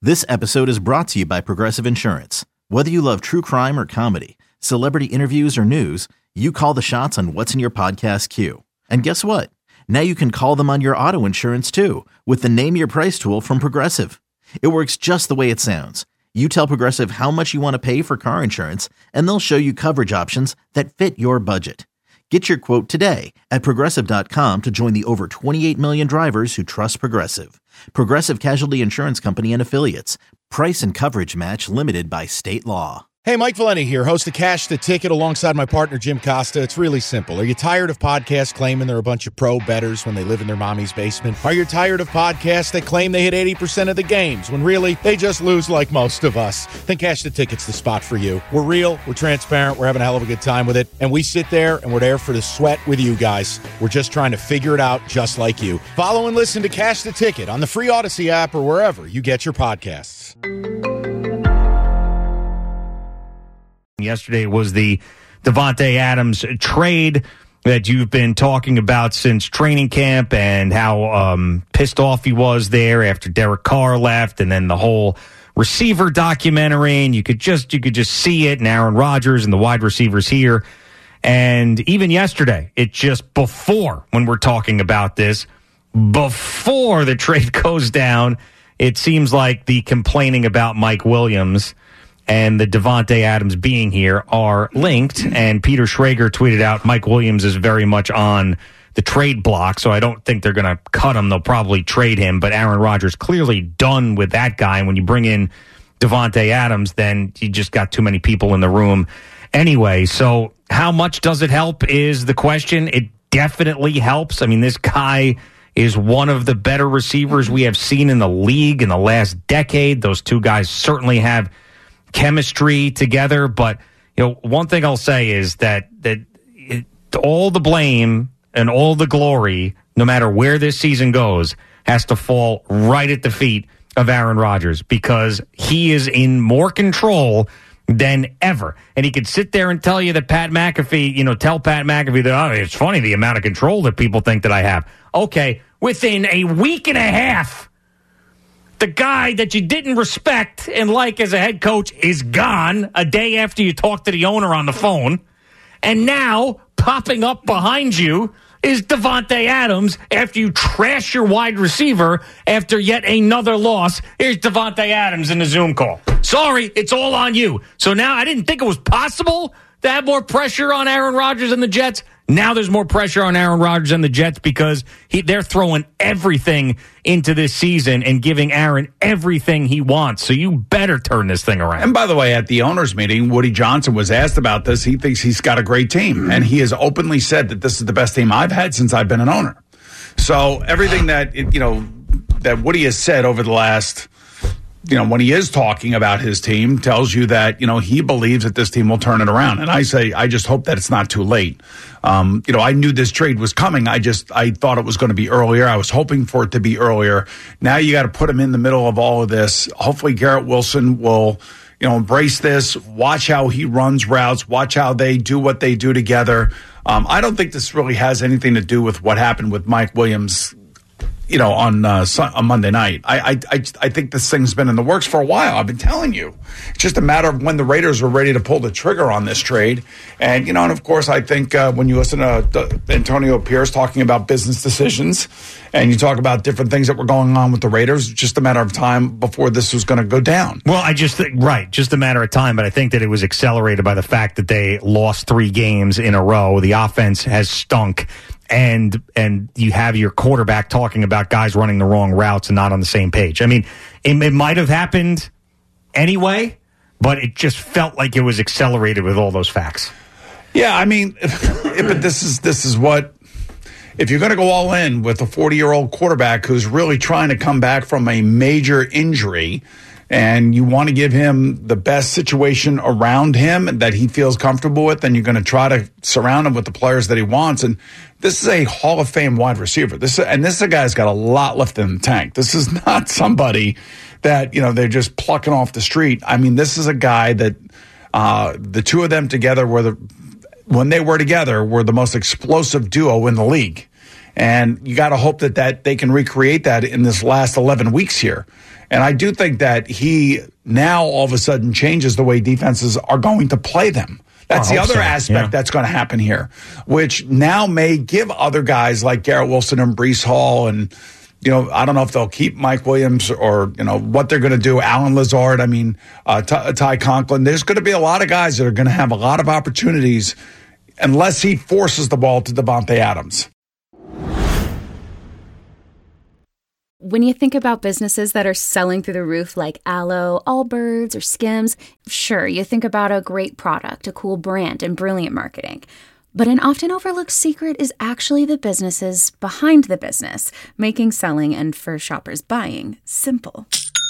This episode is brought to you by Progressive Insurance. Whether you love true crime or comedy, celebrity interviews or news, you call the shots on what's in your podcast queue. And guess what? Now you can call them on your auto insurance too with the Name Your Price tool from Progressive. It works just the way it sounds. You tell Progressive how much you want to pay for car insurance, and they'll show you coverage options that fit your budget. Get your quote today at Progressive.com to join the over 28 million drivers who trust Progressive. Progressive Casualty Insurance Company and Affiliates. Price and coverage match limited by state law. Hey, Mike Valenti here, host of Cash the Ticket alongside my partner Jim Costa. It's really simple. Are you tired of podcasts claiming they're a bunch of pro bettors when they live in their mommy's basement? Are you tired of podcasts that claim they hit 80% of the games when really they just lose like most of us? Then Cash the Ticket's the spot for you. We're real, we're transparent, we're having a hell of a good time with it, and we sit there and we're there for the sweat with you guys. We're just trying to figure it out just like you. Follow and listen to Cash the Ticket on the free Odyssey app or wherever you get your podcasts. Yesterday was the Davante Adams trade that you've been talking about since training camp and how pissed off he was there after Derek Carr left, and then the whole receiver documentary, and you could just see it, and Aaron Rodgers and the wide receivers here. And even yesterday, it just before, when we're talking about this, before the trade goes down, it seems like the complaining about Mike Williams and the Davante Adams being here are linked, and Peter Schrager tweeted out Mike Williams is very much on the trade block, so I don't think they're going to cut him. They'll probably trade him, but Aaron Rodgers clearly done with that guy, and when you bring in Davante Adams, then you just got too many people in the room anyway. So how much does it help is the question. It definitely helps. I mean, this guy is one of the better receivers we have seen in the league in the last decade. Those two guys certainly have chemistry together, but one thing I'll say is that all the blame and all the glory, no matter where this season goes, has to fall right at the feet of Aaron Rodgers, because he is in more control than ever. And he could sit there and tell you that Pat McAfee, tell Pat McAfee that, it's funny the amount of control that people think that I have. Okay, within a week and a half, the guy that you didn't respect and like as a head coach is gone a day after you talked to the owner on the phone. And now, popping up behind you is Davante Adams after you trash your wide receiver after yet another loss. Here's Davante Adams in the Zoom call. Sorry, it's all on you. So now I didn't think it was possible to have more pressure on Aaron Rodgers and the Jets. Now there's more pressure on Aaron Rodgers and the Jets because they're throwing everything into this season and giving Aaron everything he wants. So you better turn this thing around. And by the way, at the owners' meeting, Woody Johnson was asked about this. He thinks he's got a great team, and he has openly said that this is the best team I've had since I've been an owner. So everything that that Woody has said over the last, when he is talking about his team, tells you that, he believes that this team will turn it around. And I say, I just hope that it's not too late. I knew this trade was coming. I thought it was going to be earlier. I was hoping for it to be earlier. Now you got to put him in the middle of all of this. Hopefully Garrett Wilson will, embrace this, watch how he runs routes, watch how they do what they do together. I don't think this really has anything to do with what happened with Mike Williams, on Monday night. I think this thing's been in the works for a while. I've been telling you. It's just a matter of when the Raiders were ready to pull the trigger on this trade. And, and of course, I think when you listen to Antonio Pierce talking about business decisions and you talk about different things that were going on with the Raiders, it's just a matter of time before this was going to go down. Well, I just think, just a matter of time. But I think that it was accelerated by the fact that they lost 3 games in a row. The offense has stunk. And you have your quarterback talking about guys running the wrong routes and not on the same page. I mean, it might have happened anyway, but it just felt like it was accelerated with all those facts. Yeah, I mean, but this is what, if you're going to go all in with a 40-year-old quarterback who's really trying to come back from a major injury, and you want to give him the best situation around him that he feels comfortable with, then you're going to try to surround him with the players that he wants. And this is a Hall of Fame wide receiver. This is a guy who's got a lot left in the tank. This is not somebody that, they're just plucking off the street. I mean, this is a guy that the two of them together when they were together, were the most explosive duo in the league. And you got to hope that they can recreate that in this last 11 weeks here. And I do think that he now all of a sudden changes the way defenses are going to play them. That's the other aspect that's going to happen here, which now may give other guys like Garrett Wilson and Breece Hall and, I don't know if they'll keep Mike Williams or, what they're going to do. Alan Lazard, Ty Conklin. There's going to be a lot of guys that are going to have a lot of opportunities unless he forces the ball to Davante Adams. When you think about businesses that are selling through the roof like Aloe, Allbirds, or Skims, sure, you think about a great product, a cool brand, and brilliant marketing. But an often overlooked secret is actually the businesses behind the business, making selling and for shoppers buying simple.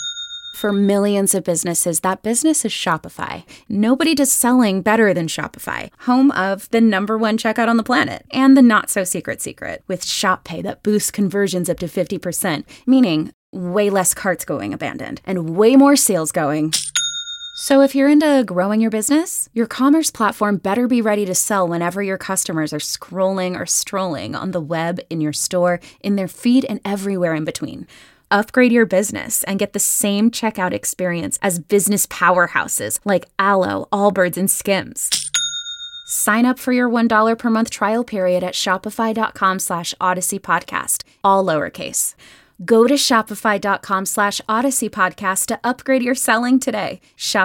For millions of businesses, that business is Shopify. Nobody does selling better than Shopify, home of the #1 checkout on the planet, and the not-so-secret secret, with Shop Pay that boosts conversions up to 50%, meaning way less carts going abandoned, and way more sales going. So if you're into growing your business, your commerce platform better be ready to sell whenever your customers are scrolling or strolling on the web, in your store, in their feed, and everywhere in between. Upgrade your business and get the same checkout experience as business powerhouses like Aloe, Allbirds, and Skims. Sign up for your $1 per month trial period at shopify.com/Odyssey Podcast, all lowercase. Go to shopify.com/Odyssey Podcast to upgrade your selling today.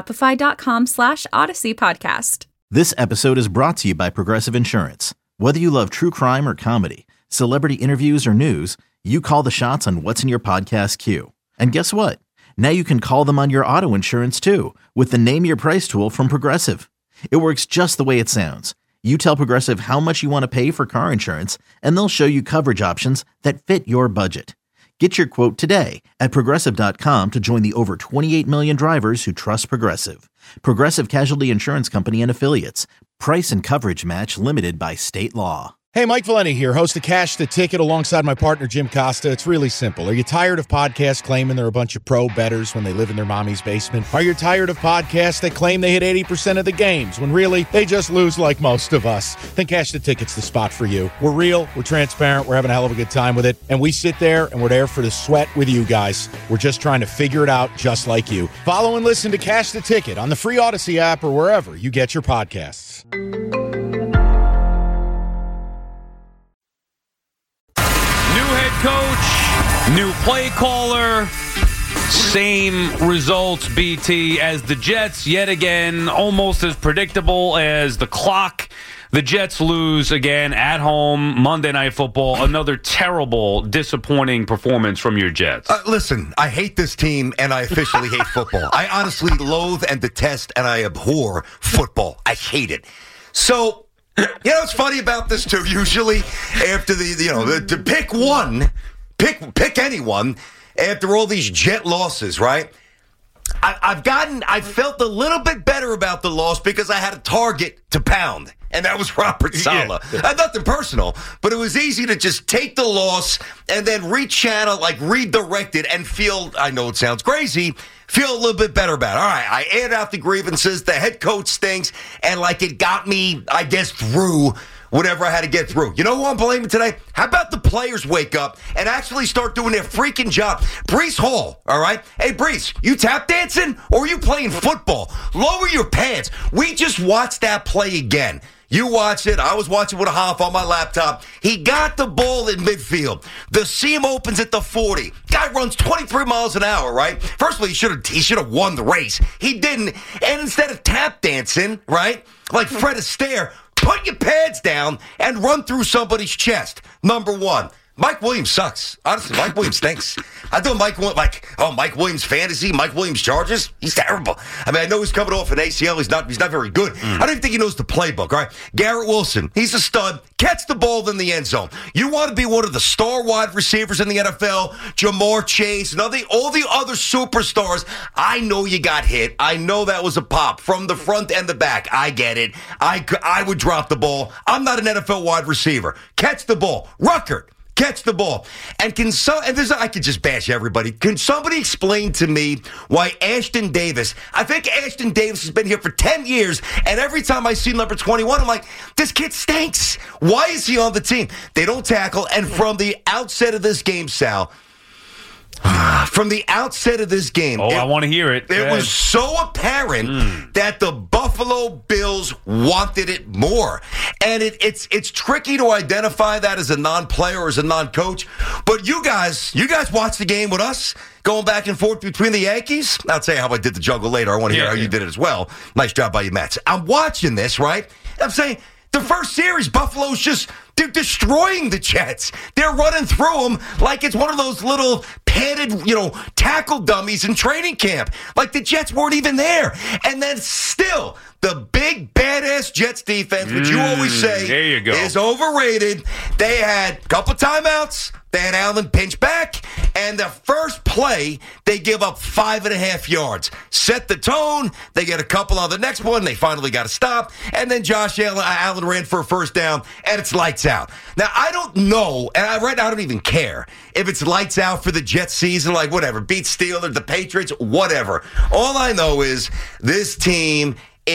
Shopify.com/Odyssey Podcast. This episode is brought to you by Progressive Insurance. Whether you love true crime or comedy, celebrity interviews or news, you call the shots on what's in your podcast queue. And guess what? Now you can call them on your auto insurance too with the Name Your Price tool from Progressive. It works just the way it sounds. You tell Progressive how much you want to pay for car insurance, and they'll show you coverage options that fit your budget. Get your quote today at Progressive.com to join the over 28 million drivers who trust Progressive. Progressive Casualty Insurance Company and Affiliates. Price and coverage match limited by state law. Hey, Mike Valenti here, host of Cash the Ticket alongside my partner, Jim Costa. It's really simple. Are you tired of podcasts claiming they're a bunch of pro bettors when they live in their mommy's basement? Are you tired of podcasts that claim they hit 80% of the games when really they just lose like most of us? Then Cash the Ticket's the spot for you. We're real, we're transparent, we're having a hell of a good time with it, and we sit there and we're there for the sweat with you guys. We're just trying to figure it out just like you. Follow and listen to Cash the Ticket on the free Odyssey app or wherever you get your podcasts. Coach, new play caller, same results, BT, as the Jets. Yet again, almost as predictable as the clock. The Jets lose again at home, Monday Night Football. Another terrible, disappointing performance from your Jets. Listen, I hate this team, and I officially hate football. I honestly loathe and detest, and I abhor football. I hate it. So... what's funny about this too? Usually, after to pick one, pick anyone after all these Jet losses, right? I felt a little bit better about the loss because I had a target to pound, and that was Robert Saleh. Yeah. Nothing personal, but it was easy to just take the loss and then rechannel, redirect it, and feel. I know it sounds crazy. Feel a little bit better about it. All right, I aired out the grievances. The head coach stinks, and it got me, I guess, through whatever I had to get through. You know who I'm blaming today? How about the players wake up and actually start doing their freaking job? Breece Hall, all right? Hey, Breece, you tap dancing or are you playing football? Lower your pants. We just watched that play again. You watched it. I was watching with a Hoff on my laptop. He got the ball in midfield. The seam opens at the 40. Guy runs 23 miles an hour, right? First of all, he should have won the race. He didn't. And instead of tap dancing, right, like Fred Astaire, put your pads down and run through somebody's chest. Number one. Mike Williams sucks. Honestly, Mike Williams stinks. I thought Mike Williams fantasy, Mike Williams Chargers. He's terrible. I know he's coming off an ACL. He's not very good. I don't even think he knows the playbook, right? Garrett Wilson, he's a stud. Catch the ball in the end zone. You want to be one of the star wide receivers in the NFL, Jamar Chase, and all the other superstars. I know you got hit. I know that was a pop from the front and the back. I get it. I would drop the ball. I'm not an NFL wide receiver. Catch the ball. Ruckert. catch the ball. And I could just bash everybody. Can somebody explain to me why Ashton Davis, I think Ashton Davis has been here for 10 years, and every time I see number 21, I'm like, this kid stinks. Why is he on the team? They don't tackle. And from the outset of this game, Sal, I want to hear it. It was so apparent that the Buffalo Bills wanted it more. And it's tricky to identify that as a non-player or as a non-coach. But you guys watched the game with us, going back and forth between the Yankees. I'll tell you how I did the jungle later. I want to hear how you did it as well. Nice job by you, Mets. I'm watching this, right? I'm saying the first series, Buffalo's they're destroying the Jets. They're running through them like it's one of those little padded, tackle dummies in training camp. Like the Jets weren't even there. And then still, the big badass Jets defense, which you always say is overrated. They had a couple timeouts. They had Allen pinch back, and the first play, they give up 5.5 yards. Set the tone. They get a couple on the next one. They finally got to stop. And then Josh Allen ran for a first down, and it's lights out. Now, I don't know, and right now I don't even care if it's lights out for the Jets season, like whatever, beat Steelers, the Patriots, whatever. All I know is this team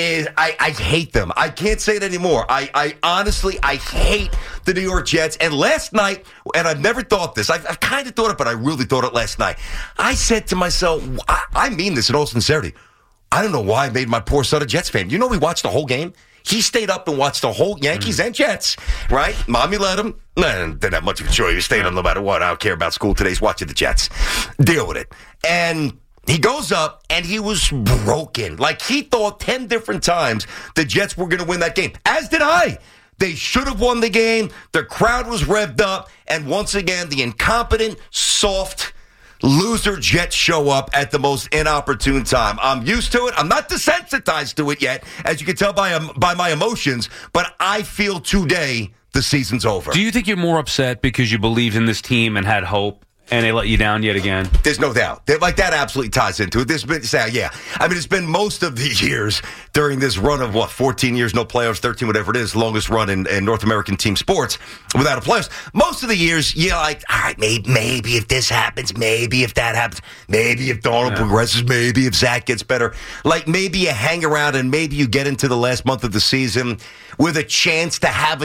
I hate them. I can't say it anymore. I honestly hate the New York Jets. And last night, and I've never thought this, I've kind of thought it, but I really thought it last night. I said to myself, I mean this in all sincerity, I don't know why I made my poor son a Jets fan. You know, we watched the whole game. He stayed up and watched the whole Yankees and Jets, right? Mommy let him. Didn't have much of a choice. He stayed on no matter what. I don't care about school today. He's watching the Jets. Deal with it. And he goes up, and he was broken. Like, he thought 10 different times the Jets were going to win that game, as did I. They should have won the game. The crowd was revved up. And once again, the incompetent, soft, loser Jets show up at the most inopportune time. I'm used to it. I'm not desensitized to it yet, as you can tell by my emotions. But I feel today the season's over. Do you think you're more upset because you believed in this team and had hope, and they let you down yet again? There's no doubt. That absolutely ties into it. It's been most of the years during this run of, 14 years, no playoffs, 13, whatever it is, longest run in North American team sports without a playoffs. Most of the years, all right, maybe if this happens, maybe if that happens, maybe if Darnold progresses, maybe if Zach gets better. Like, maybe you hang around and maybe you get into the last month of the season with a chance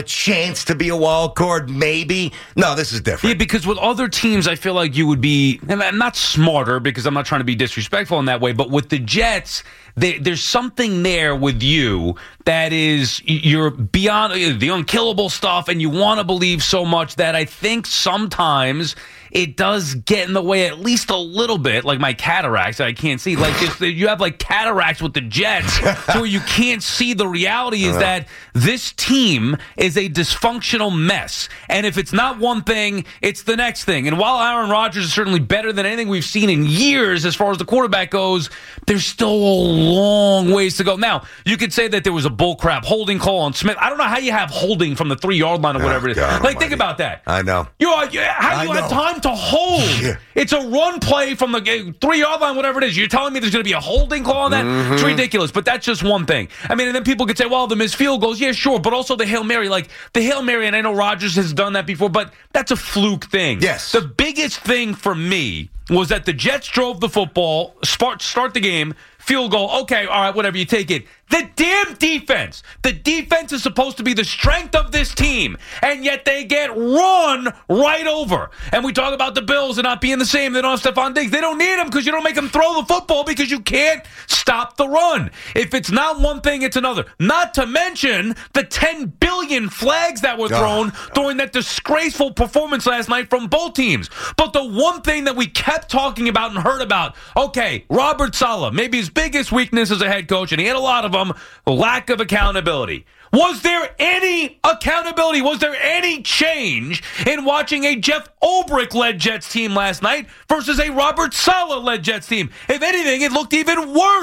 to be a wild card, maybe. No, this is different. Yeah, because with other teams, I feel like you would be, and I'm not smarter because I'm not trying to be disrespectful in that way, but with the Jets, there's something there with you that is, you're beyond the unkillable stuff, and you want to believe so much that I think sometimes it does get in the way at least a little bit, like my cataracts that I can't see. Like you have like cataracts with the Jets, so you can't see the reality is that this team is a dysfunctional mess. And if it's not one thing, it's the next thing. And while Aaron Rodgers is certainly better than anything we've seen in years as far as the quarterback goes, there's still a long ways to go. Now, you could say that there was a bullcrap holding call on Smith. I don't know how you have holding from the 3-yard line or whatever it is. God, like, think about that. I know. How do you have time to hold? Yeah. It's a run play from the 3-yard line, whatever it is. You're telling me there's going to be a holding call on that? Mm-hmm. It's ridiculous, but that's just one thing. I mean, and then people could say, well, the missed field goals, yeah, sure, but also the Hail Mary. Like, the Hail Mary, and I know Rodgers has done that before, but that's a fluke thing. Yes. The biggest thing for me was that the Jets drove the football, start the game, field goal, okay, all right, whatever, you take it. The damn defense. The defense is supposed to be the strength of this team, and yet they get run right over. And we talk about the Bills and not being the same. They don't have Stephon Diggs. They don't need him because you don't make them throw the football because you can't stop the run. If it's not one thing, it's another. Not to mention the 10 billion flags that were thrown during that disgraceful performance last night from both teams. But the one thing that we kept talking about and heard about, okay, Robert Saleh, maybe his biggest weakness as a head coach, and he had a lot of them, lack of accountability. Was there any accountability? Was there any change in watching a Jeff Ulbrich-led Jets team last night versus a Robert Saleh-led Jets team? If anything, it looked even worse.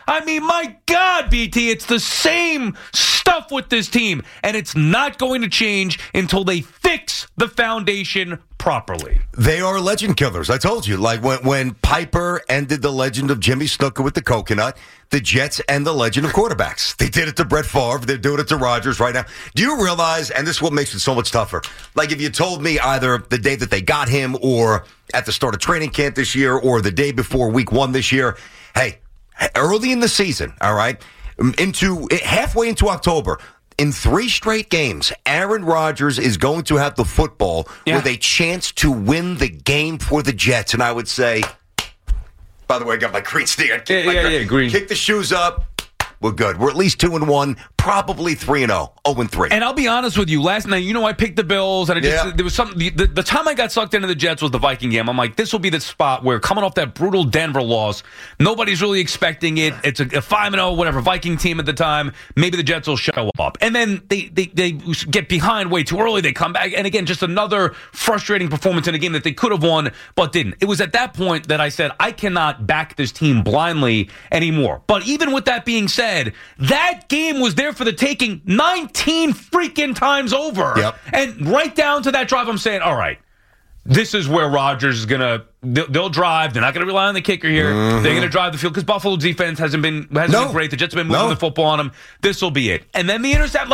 I mean, my God, BT, it's the same stuff with this team, and it's not going to change until they fix the foundation properly. They are legend killers. I told you, like when Piper ended the legend of Jimmy Snuka with the coconut, the Jets end the legend of quarterbacks. They did it to Brett Favre. They're doing it to Rodgers right now. Do you realize, and this is what makes it so much tougher, like if you told me either the day that they got him or at the start of training camp this year or the day before week 1 this year, hey, early in the season, all right, halfway into October, in 3 straight games, Aaron Rodgers is going to have the football with a chance to win the game for the Jets. And I would say, by the way, I got my green sneaker. Green. Kick the shoes up. We're good. We're at least 2-1, probably 3-0, 0-3. And I'll be honest with you. Last night, I picked the Bills, and there was something. The time I got sucked into the Jets was the Viking game. I'm like, this will be the spot where coming off that brutal Denver loss, nobody's really expecting it. It's a 5-0, whatever Viking team at the time. Maybe the Jets will show up, and then they get behind way too early. They come back, and again, just another frustrating performance in a game that they could have won but didn't. It was at that point that I said, I cannot back this team blindly anymore. But even with that being said, that game was there for the taking 19 freaking times over. Yep. And right down to that drive, I'm saying, all right, this is where Rodgers is going to, they'll drive. They're not going to rely on the kicker here. Mm-hmm. They're going to drive the field because Buffalo's defense hasn't been great. The Jets have been moving the football on them. This will be it. And then the intercept,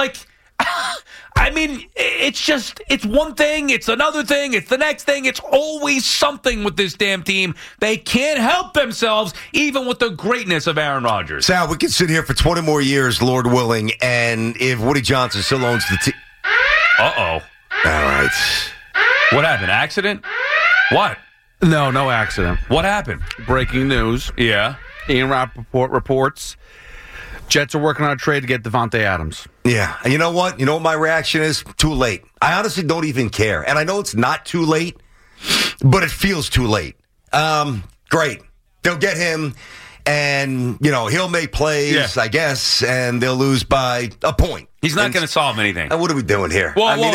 I mean, it's one thing, it's another thing, it's the next thing. It's always something with this damn team. They can't help themselves, even with the greatness of Aaron Rodgers. Sal, we could sit here for 20 more years, Lord willing, and if Woody Johnson still owns the team. Uh-oh. All right. What happened? Accident? What? No accident. What happened? Breaking news. Yeah. Ian Rappaport reports Jets are working on a trade to get Davante Adams. Yeah. And you know what? You know what my reaction is? Too late. I honestly don't even care. And I know it's not too late, but it feels too late. Great. They'll get him, and, he'll make plays, I guess, and they'll lose by a point. He's not going to solve anything. What are we doing here?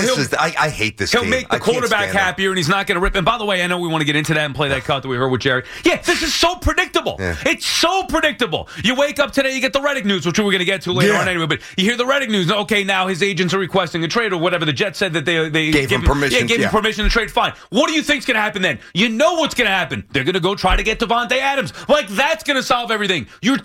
I hate this team. He'll make the quarterback happier, and he's not going to rip. And by the way, I know we want to get into that and play that cut that we heard with Jerry. Yeah, this is so predictable. Yeah. It's so predictable. You wake up today, you get the Reddick news, which we're going to get to later on anyway, but you hear the Reddick news. Okay, now his agents are requesting a trade or whatever. The Jets said that they gave him permission. Yeah, gave him permission to trade. Fine. What do you think's going to happen then? You know what's going to happen. They're going to go try to get Davante Adams. That's going to solve everything. You're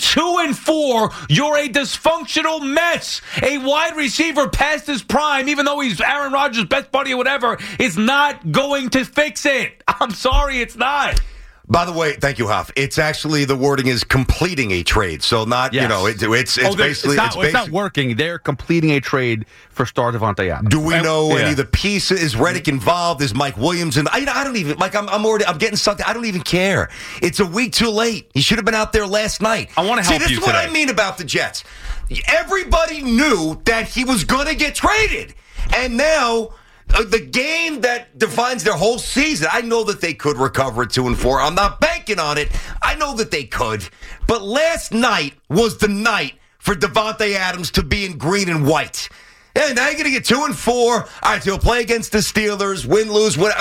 2-4. You're a dysfunctional mess. A wide receiver past his prime, even though he's Aaron Rodgers' best buddy or whatever, is not going to fix it. I'm sorry, it's not. By the way, thank you, Huff. It's actually, the wording is completing a trade. So not, it's basically... It's not working. They're completing a trade for star Davante Adams. Do we know any of the pieces? Is Reddick involved? Is Mike Williams? And I don't even, I'm getting something. I don't even care. It's a week too late. He should have been out there last night. I want to help you today. This is what I mean about the Jets. Everybody knew that he was going to get traded. And now... the game that defines their whole season, I know that they could recover at 2-4. I'm not banking on it. I know that they could. But last night was the night for Davante Adams to be in green and white. And now you're going to get 2-4. All right, so he'll play against the Steelers, win, lose, win.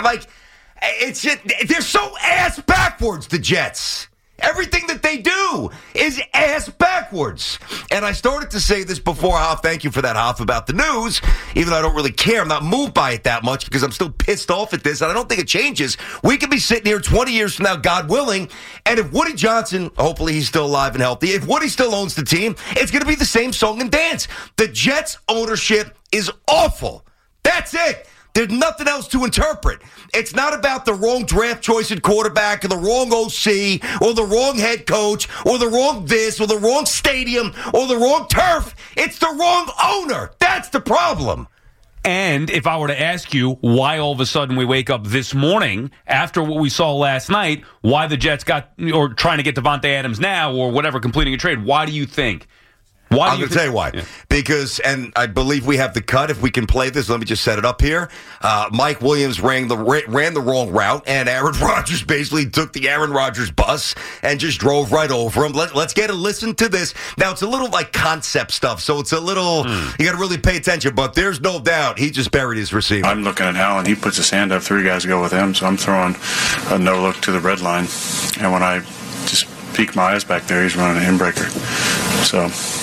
It's just, they're so ass backwards, the Jets. Everything that they do is ass backwards. And I started to say this before, Hoff. Thank you for that, Hoff, about the news. Even though I don't really care. I'm not moved by it that much because I'm still pissed off at this. And I don't think it changes. We could be sitting here 20 years from now, God willing. And if Woody Johnson, hopefully he's still alive and healthy, if Woody still owns the team, it's going to be the same song and dance. The Jets' ownership is awful. That's it. There's nothing else to interpret. It's not about the wrong draft choice at quarterback or the wrong OC or the wrong head coach or the wrong this or the wrong stadium or the wrong turf. It's the wrong owner. That's the problem. And if I were to ask you why all of a sudden we wake up this morning after what we saw last night, why the Jets got or trying to get Davante Adams now or whatever, completing a trade, why do you think? I'm going to tell you why. Yeah. Because, and I believe we have the cut. If we can play this, let me just set it up here. Mike Williams ran the wrong route, and Aaron Rodgers basically took the Aaron Rodgers bus and just drove right over him. Let's get a listen to this. Now, it's a little like concept stuff, so it's a little, you got to really pay attention, but there's no doubt he just buried his receiver. I'm looking at Allen. He puts his hand up, 3 guys go with him, so I'm throwing a no-look to the red line, and when I just peek my eyes back there, he's running an inbreaker. So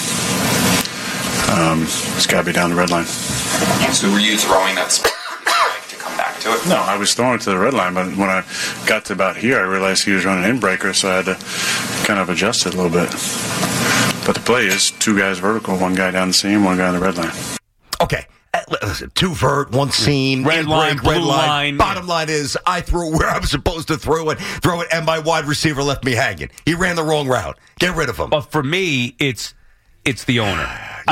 it's got to be down the red line. So were you throwing that to come back to it? No, I was throwing it to the red line, but when I got to about here, I realized he was running in breaker, so I had to kind of adjust it a little bit. But the play is 2 guys vertical, 1 guy down the seam, 1 guy on the red line. Okay. Listen, 2 vert, 1 seam, red line, break, blue line. Bottom line is, I threw it where I was supposed to throw it, and my wide receiver left me hanging. He ran the wrong route. Get rid of him. But for me, it's the owner.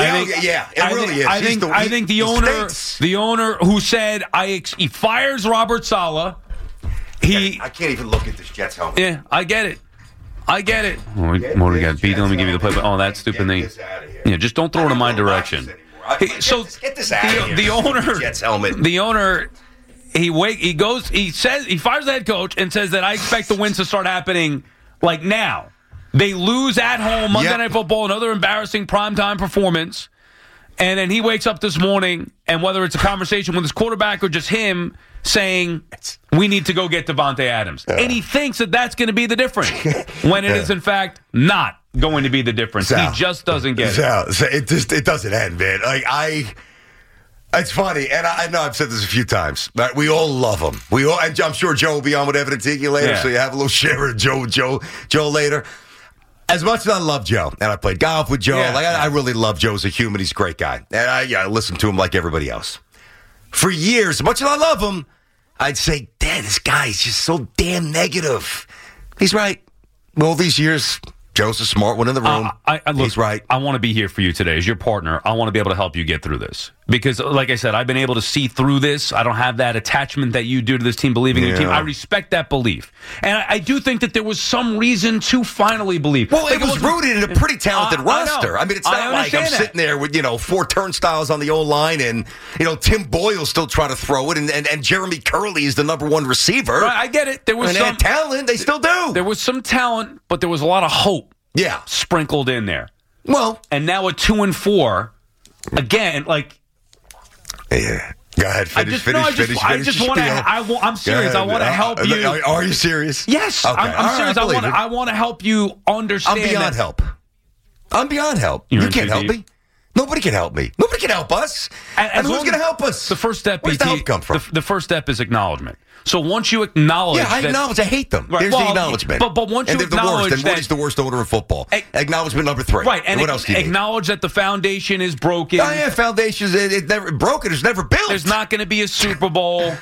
I think the owner who said he fires Robert Saleh. I can't even look at this Jets helmet. Yeah, I get it. What do we got? Beat. Let me give you the play. Oh, that stupid thing. Yeah, just don't throw it in my direction. So get this out of here. The owner, Jets helmet. The owner, he fires the head coach and says that I expect the wins to start happening like now. They lose at home Monday Night Football, another embarrassing primetime performance, and then he wakes up this morning, and whether it's a conversation with his quarterback or just him saying we need to go get Davante Adams, and he thinks that that's going to be the difference when it is in fact not going to be the difference. He just doesn't get it. It doesn't end, man. It's funny, and I know I've said this a few times, but we all love him. And I'm sure Joe will be on with Evan and Tiki later, so you have a little share of Joe later. As much as I love Joe, and I played golf with Joe, I really love Joe as a human. He's a great guy, and I listen to him like everybody else. For years, as much as I love him, I'd say, "Dad, this guy is just so damn negative." He's right. All these years, Joe's a smart one in the room. He's right. I want to be here for you today as your partner. I want to be able to help you get through this. Because, like I said, I've been able to see through this. I don't have that attachment that you do to this team, believing in your team. I respect that belief. And I do think that there was some reason to finally believe. Well, it was rooted in a pretty talented roster. I mean, it's not like I'm sitting there with, 4 turnstiles on the O-line and, Tim Boyle still trying to throw it and Jeremy Curley is the number 1 receiver. Right, I get it. There was some they had talent. They still do. There was some talent, but there was a lot of hope sprinkled in there. Well. And now at 2-4, again, yeah. Go ahead. Finish. I'm serious. I want to help you. Are you serious? Yes. Okay. I'm serious. I want to help you understand. I'm beyond help. You can't help me. Nobody can help me. Nobody can help us. And who's going to help us? The first step, Where's the help come from? The first step is acknowledgement. So once you acknowledge I acknowledge. I hate them. Right, There's the acknowledgement. But once you acknowledge that... Woody's the worst owner in football. Acknowledgement number 3. Right. And what else do you acknowledge that the foundation is broken. Oh, yeah, foundation's never broken. It's never built. There's not going to be a Super Bowl.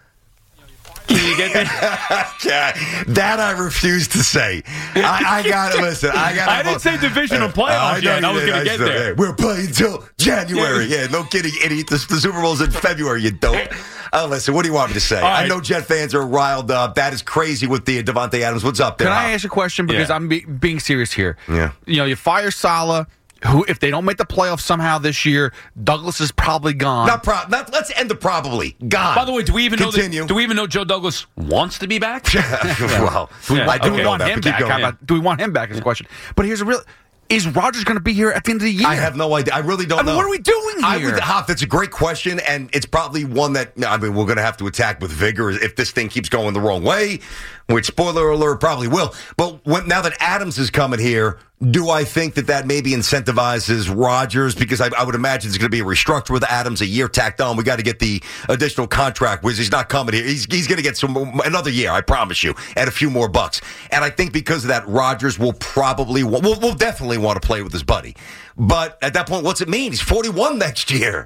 Can you get that? That I refuse to say. I got to listen. I didn't say divisional playoffs yet. I was going to get there. We're playing until January. Yeah, no kidding, idiot. The Super Bowl's in February, you dope. Listen, what do you want me to say? Right. I know Jet fans are riled up. That is crazy with the Davante Adams. What's up there? Can I ask a question? Because I'm being serious here. Yeah. You fire Saleh. Who, if they don't make the playoffs somehow this year, Douglas is probably gone. Let's end the probably gone. By the way, do we even know Joe Douglas wants to be back? Well, I do want him back. Do we want him back? Is the question. But here's a real. Is Rodgers going to be here at the end of the year? I have no idea. I really don't know. What are we doing here? That's a great question, and it's probably one that we're going to have to attack with vigor if this thing keeps going the wrong way, which, spoiler alert, probably will. But now that Adams is coming here, do I think that maybe incentivizes Rodgers? Because I would imagine there's going to be a restructure with Adams, a year tacked on. We got to get the additional contract, which he's not coming here. He's going to get another year, I promise you, and a few more bucks. And I think because of that, Rodgers will will definitely want to play with his buddy. But at that point, what's it mean? He's 41 next year.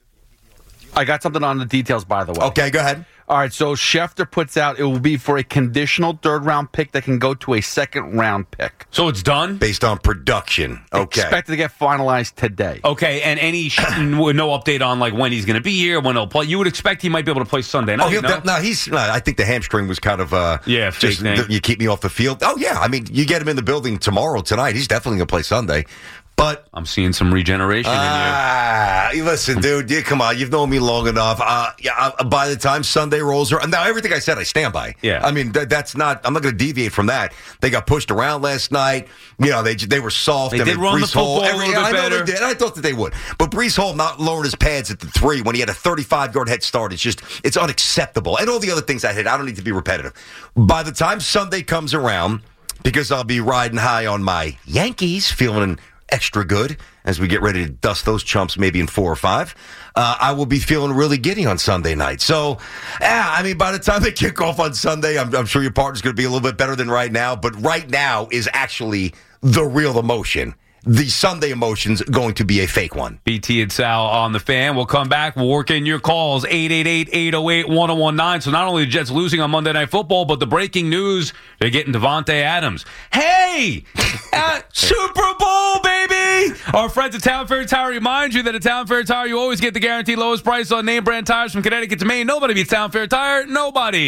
I got something on the details, by the way. Okay, go ahead. All right, so Schefter puts out it will be for a conditional 3rd-round pick that can go to a 2nd-round pick. So it's done? Based on production. Okay. Expected to get finalized today. Okay, and no update on when he's going to be here, when he'll play. You would expect he might be able to play Sunday night, I think the hamstring was kind of fake thing. You keep me off the field. Oh, yeah. I mean, you get him in the building tonight. He's definitely going to play Sunday. But I'm seeing some regeneration in you. Listen, dude, come on. You've known me long enough. By the time Sunday rolls around, now everything I said, I stand by. Yeah. I mean, that's not. I'm not going to deviate from that. They got pushed around last night. They were soft. They did run the football a little bit better. They did. I thought that they would. But Breece Hall not lowering his pads at the 3 when he had a 35-yard head start. It's unacceptable. And all the other things I don't need to be repetitive. By the time Sunday comes around, because I'll be riding high on my Yankees, feeling extra good as we get ready to dust those chumps maybe in 4 or 5. I will be feeling really giddy on Sunday night. So, I mean, by the time they kick off on Sunday, I'm sure your partner's going to be a little bit better than right now. But right now is actually the real emotion. The Sunday emotion's going to be a fake one. BT and Sal on the Fan. We'll come back. We'll work in your calls, 888-808-1019. So not only the Jets losing on Monday Night Football, but the breaking news, they're getting Davante Adams. Hey! Super Bowl, baby! Our friends at Town Fair Tire remind you that at Town Fair Tire, you always get the guaranteed lowest price on name brand tires from Connecticut to Maine. Nobody beats Town Fair Tire. Nobody.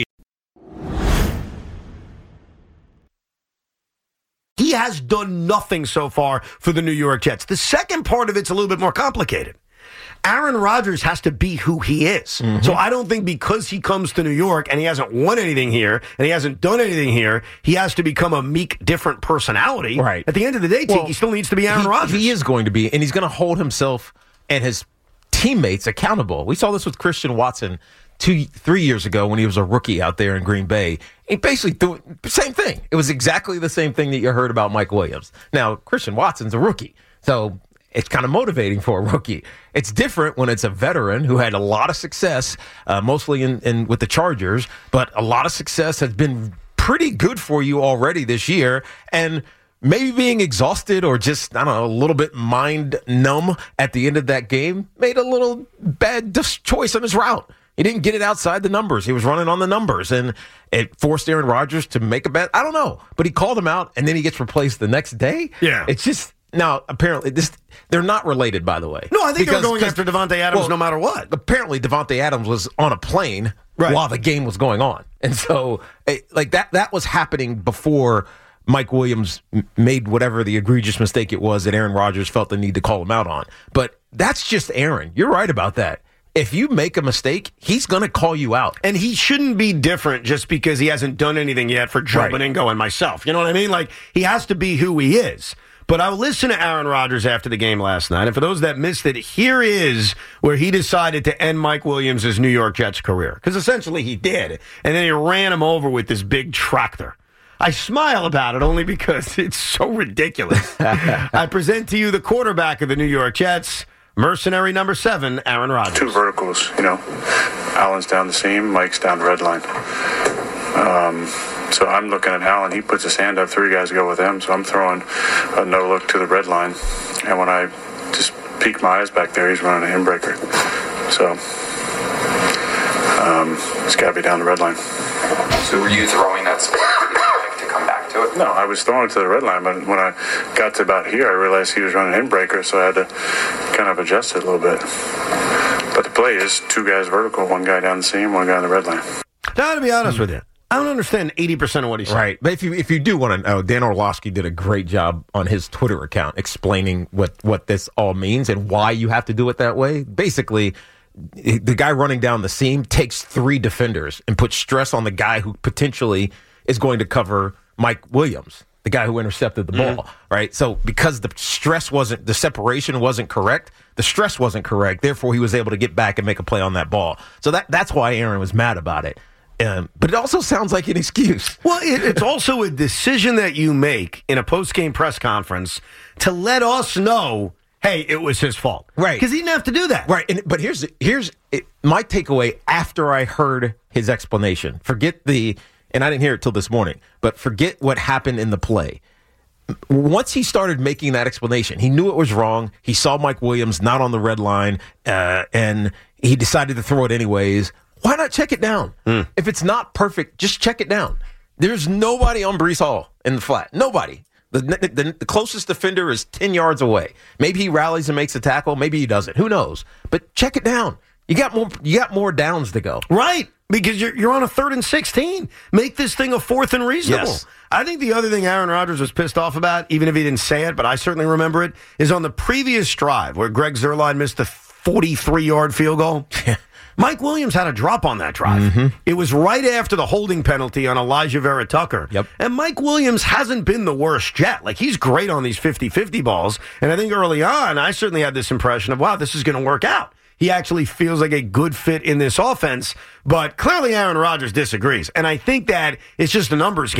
He has done nothing so far for the New York Jets. The second part of it's a little bit more complicated. Aaron Rodgers has to be who he is. Mm-hmm. So I don't think because he comes to New York and he hasn't won anything here and he hasn't done anything here, he has to become a meek, different personality. Right. At the end of the day, Tiki still needs to be Aaron Rodgers. He is going to be, and he's going to hold himself and his teammates accountable. We saw this with Christian Watson 2-3 years ago when he was a rookie out there in Green Bay. He basically threw the same thing. It was exactly the same thing that you heard about Mike Williams. Now, Christian Watson's a rookie, so it's kind of motivating for a rookie. It's different when it's a veteran who had a lot of success, mostly in with the Chargers, but a lot of success has been pretty good for you already this year, and maybe being exhausted or just, I don't know, a little bit mind numb at the end of that game made a little bad choice on his route. He didn't get it outside the numbers. He was running on the numbers, and it forced Aaron Rodgers to make a bet. I don't know, but he called him out, and then he gets replaced the next day. Yeah. It's just, now, apparently, they're not related, by the way. No, I think they're going after Davante Adams no matter what. Apparently, Davante Adams was on a plane while the game was going on. And so, that was happening before Mike Williams made whatever the egregious mistake it was that Aaron Rodgers felt the need to call him out on. But that's just Aaron. You're right about that. If you make a mistake, he's going to call you out. And he shouldn't be different just because he hasn't done anything yet for jumping and going myself. You know what I mean? Like, he has to be who he is. But I listened to Aaron Rodgers after the game last night, and for those that missed it, here is where he decided to end Mike Williams' New York Jets career. Because essentially he did. And then he ran him over with this big tractor. I smile about it only because it's so ridiculous. I present to you the quarterback of the New York Jets, mercenary number 7, Aaron Rodgers. 2 verticals, Allen's down the seam, Mike's down the red line. So I'm looking at Allen. He puts his hand up, 3 guys go with him. So I'm throwing a no look to the red line. And when I just peek my eyes back there, he's running a handbreaker. So it's got to be down the red line. So were you throwing that to come back to it? No, I was throwing it to the red line, but when I got to about here, I realized he was running an handbreaker, so I had to kind of adjust it a little bit. But the play is 2 guys vertical, 1 guy down the seam, 1 guy on the red line. Now, to be honest with you, I don't understand 80% of what he said. Right. But if you do want to know, Dan Orlovsky did a great job on his Twitter account explaining what this all means and why you have to do it that way. Basically, the guy running down the seam takes 3 defenders and puts stress on the guy who potentially is going to cover Mike Williams, the guy who intercepted the ball, right? So because the separation wasn't correct, the stress wasn't correct, therefore he was able to get back and make a play on that ball. So that's why Aaron was mad about it. But it also sounds like an excuse. Well, it's also a decision that you make in a post-game press conference to let us know, hey, it was his fault. Right. Because he didn't have to do that. Right. But here's my takeaway after I heard his explanation. And I didn't hear it till this morning, but forget what happened in the play. Once he started making that explanation, he knew it was wrong. He saw Mike Williams not on the red line, and he decided to throw it anyways. Why not check it down? If it's not perfect, just check it down. There's nobody on Breece Hall in the flat. Nobody. The closest defender is 10 yards away. Maybe he rallies and makes a tackle. Maybe he doesn't. Who knows? But check it down. You got more downs to go. Right. Because you're on a 3rd and 16. Make this thing a 4th and reasonable. Yes. I think the other thing Aaron Rodgers was pissed off about, even if he didn't say it, but I certainly remember it, is on the previous drive where Greg Zuerlein missed the 43-yard field goal. Mike Williams had a drop on that drive. Mm-hmm. It was right after the holding penalty on Elijah Vera Tucker. Yep. And Mike Williams hasn't been the worst Jet. Like, he's great on these 50-50 balls. And I think early on, I certainly had this impression of, wow, this is going to work out. He actually feels like a good fit in this offense. But clearly Aaron Rodgers disagrees. And I think that it's just a numbers game.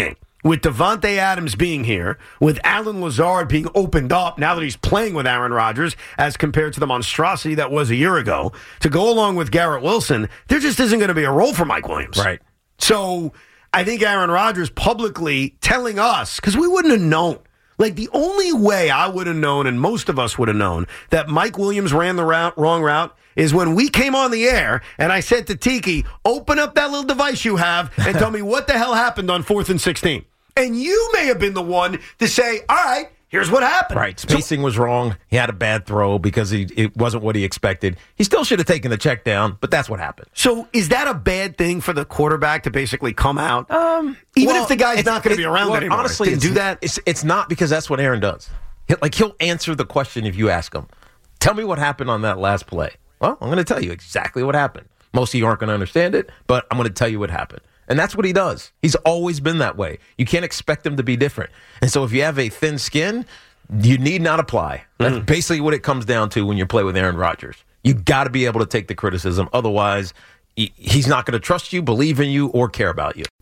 with Davante Adams being here, with Allen Lazard being opened up now that he's playing with Aaron Rodgers as compared to the monstrosity that was a year ago, to go along with Garrett Wilson, there just isn't going to be a role for Mike Williams. Right. So I think Aaron Rodgers publicly telling us, because we wouldn't have known. Like, the only way I would have known, and most of us would have known, that Mike Williams ran the wrong route is when we came on the air and I said to Tiki, open up that little device you have and tell me what the hell happened on 4th and 16. And you may have been the one to say, all right, here's what happened. Right. Spacing was wrong. He had a bad throw because it wasn't what he expected. He still should have taken the check down, but that's what happened. So is that a bad thing for the quarterback to basically come out? Even if the guy's not going to be around anymore. Honestly, do that? It's not, because that's what Aaron does. He'll answer the question if you ask him. Tell me what happened on that last play. Well, I'm going to tell you exactly what happened. Most of you aren't going to understand it, but I'm going to tell you what happened. And that's what he does. He's always been that way. You can't expect him to be different. And so if you have a thin skin, you need not apply. That's basically what it comes down to when you play with Aaron Rodgers. You got to be able to take the criticism. Otherwise, he's not going to trust you, believe in you, or care about you.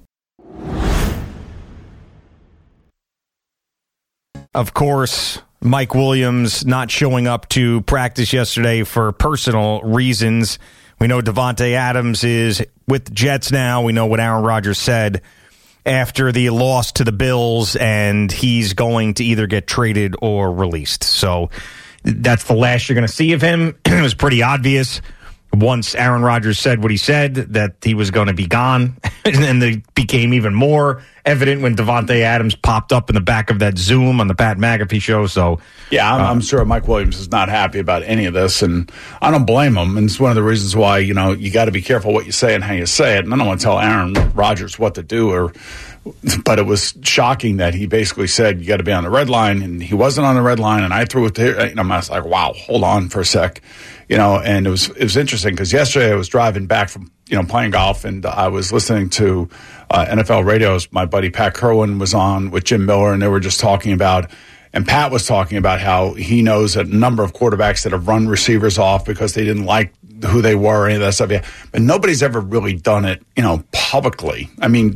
Of course, Mike Williams not showing up to practice yesterday for personal reasons. We know Davante Adams is with the Jets now. We know what Aaron Rodgers said after the loss to the Bills, and he's going to either get traded or released. So that's the last you're going to see of him. It was pretty obvious once Aaron Rodgers said what he said, that he was going to be gone. And then it became even more evident when Davante Adams popped up in the back of that Zoom on the Pat McAfee show. So yeah, I'm sure Mike Williams is not happy about any of this, and I don't blame him. And it's one of the reasons why, you got to be careful what you say and how you say it. And I don't want to tell Aaron Rodgers what to do, but it was shocking that he basically said, you got to be on the red line, and he wasn't on the red line, and I threw it there. And I was like, wow, hold on for a sec. And it was interesting because yesterday I was driving back from, playing golf, and I was listening to NFL radios. My buddy Pat Kerwin was on with Jim Miller, and they were just talking about, and Pat was talking about how he knows a number of quarterbacks that have run receivers off because they didn't like who they were, any of that stuff. Yeah. But nobody's ever really done it, publicly. I mean,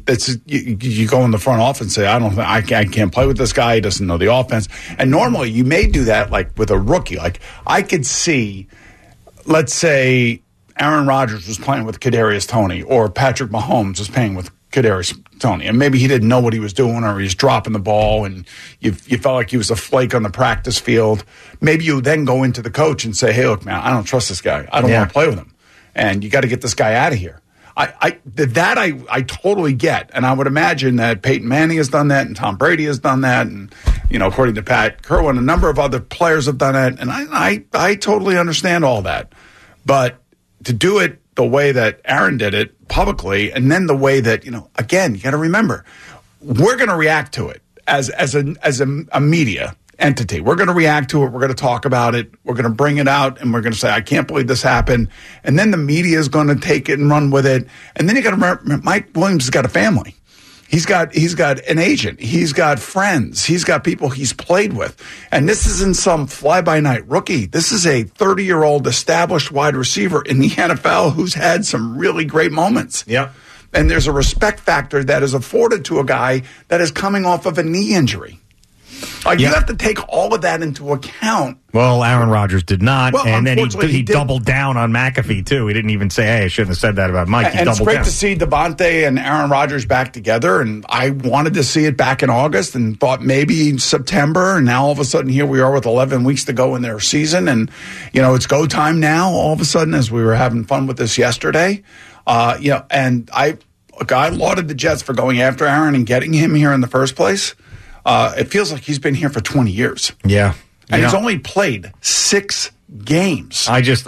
you go in the front office and say, I can't play with this guy. He doesn't know the offense. And normally you may do that like with a rookie. Like I could see, let's say Aaron Rodgers was playing with Kadarius Toney, or Patrick Mahomes was playing with Kadarius Toney, and maybe he didn't know what he was doing, or he was dropping the ball, and you felt like he was a flake on the practice field. Maybe you then go into the coach and say, hey, look, man, I don't trust this guy. I don't want to play with him, and you got to get this guy out of here. I totally get, and I would imagine that Peyton Manning has done that, and Tom Brady has done that, and according to Pat Kerwin, a number of other players have done it, and I totally understand all that. But to do it the way that Aaron did it publicly, and then the way that, again, you got to remember, we're going to react to it as a media entity. We're going to react to it. We're going to talk about it. We're going to bring it out, and we're going to say, I can't believe this happened. And then the media is going to take it and run with it. And then you got to remember, Mike Williams has got a family. He's got an agent. He's got friends. He's got people he's played with. And this isn't some fly-by-night rookie. This is a 30-year-old established wide receiver in the NFL who's had some really great moments. Yeah. And there's a respect factor that is afforded to a guy that is coming off of a knee injury. You have to take all of that into account. Well, Aaron Rodgers did not, and then he did. doubled down on McAfee, too. He didn't even say, hey, I shouldn't have said that about Mike. He and it's doubled great down. to see Davante and Aaron Rodgers back together, and I wanted to see it back in August and thought maybe September, and now all of a sudden here we are with 11 weeks to go in their season, and, it's go time now all of a sudden as we were having fun with this yesterday. And I lauded the Jets for going after Aaron and getting him here in the first place. It feels like he's been here for 20 years. Yeah. And he's only played 6 games.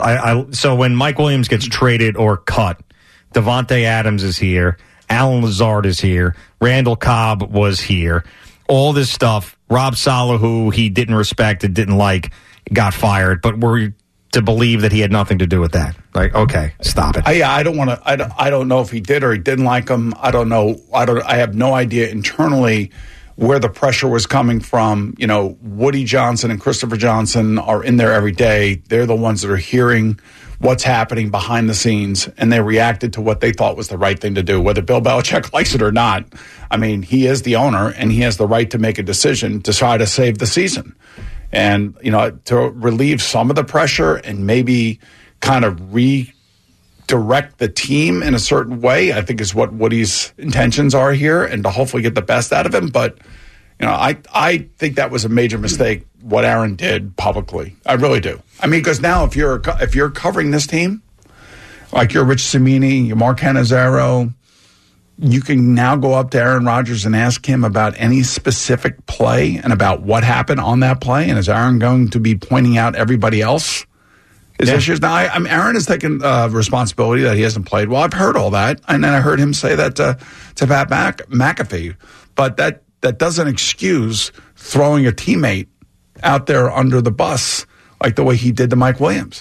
So when Mike Williams gets traded or cut, Davante Adams is here, Allen Lazard is here, Randall Cobb was here, all this stuff. Rob Saleh, who he didn't respect and didn't like, got fired, but we're to believe that he had nothing to do with that. Like, okay, stop it. I don't want to. I don't know if he did or he didn't like him. I don't know. I have no idea internally where the pressure was coming from. You know, Woody Johnson and Christopher Johnson are in there every day. They're the ones that are hearing what's happening behind the scenes, and they reacted to what they thought was the right thing to do, whether Bill Belichick likes it or not. I mean, he is the owner, and he has the right to make a decision to try to save the season. And, you know, to relieve some of the pressure and maybe kind of redirect the team in a certain way, I think is what Woody's intentions are here, and to hopefully get the best out of him. But, you know, I think that was a major mistake, what Aaron did publicly. I really do. I mean, because now if you're covering this team, like you're Rich Cimini, you're Mark Cannizzaro, you can now go up to Aaron Rodgers and ask him about any specific play and about what happened on that play. And is Aaron going to be pointing out everybody else? His issues. Now, Aaron has taken responsibility that he hasn't played well. I've heard all that, and then I heard him say that to Pat McAfee. But that doesn't excuse throwing a teammate out there under the bus like the way he did to Mike Williams.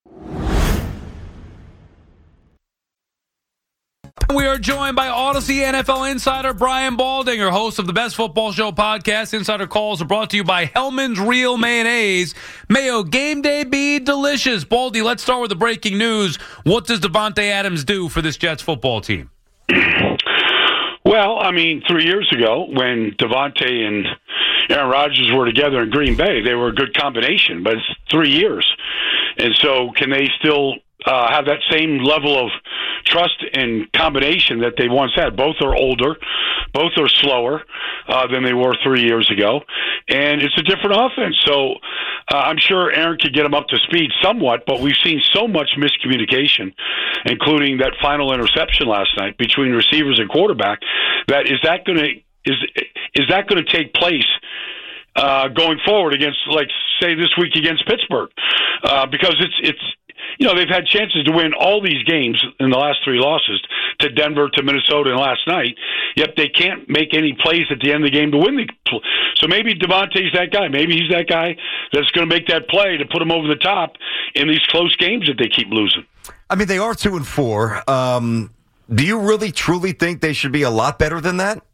We are joined by Odyssey NFL insider Brian Baldinger, host of the Best Football Show podcast. Insider calls are brought to you by Hellman's Real Mayonnaise. Mayo game day be delicious. Baldy, let's start with the breaking news. What does Davante Adams do for this Jets football team? Well, I mean, 3 years ago when Davante and Aaron Rodgers were together in Green Bay, they were a good combination, but it's 3 years. And so can they still have that same level of trust and combination that they once had? Both are older. Both are slower than they were 3 years ago. And it's a different offense. So I'm sure Aaron could get them up to speed somewhat, but we've seen so much miscommunication, including that final interception last night between receivers and quarterback, that is that going to take place going forward against, like, say, this week against Pittsburgh? Because it's you know, they've had chances to win all these games in the last three losses to Denver, to Minnesota, and last night, yet they can't make any plays at the end of the game to win the. So maybe Davante's that guy. Maybe he's that guy that's going to make that play to put them over the top in these close games that they keep losing. I mean, they are 2-4. Do you really, truly think they should be a lot better than that?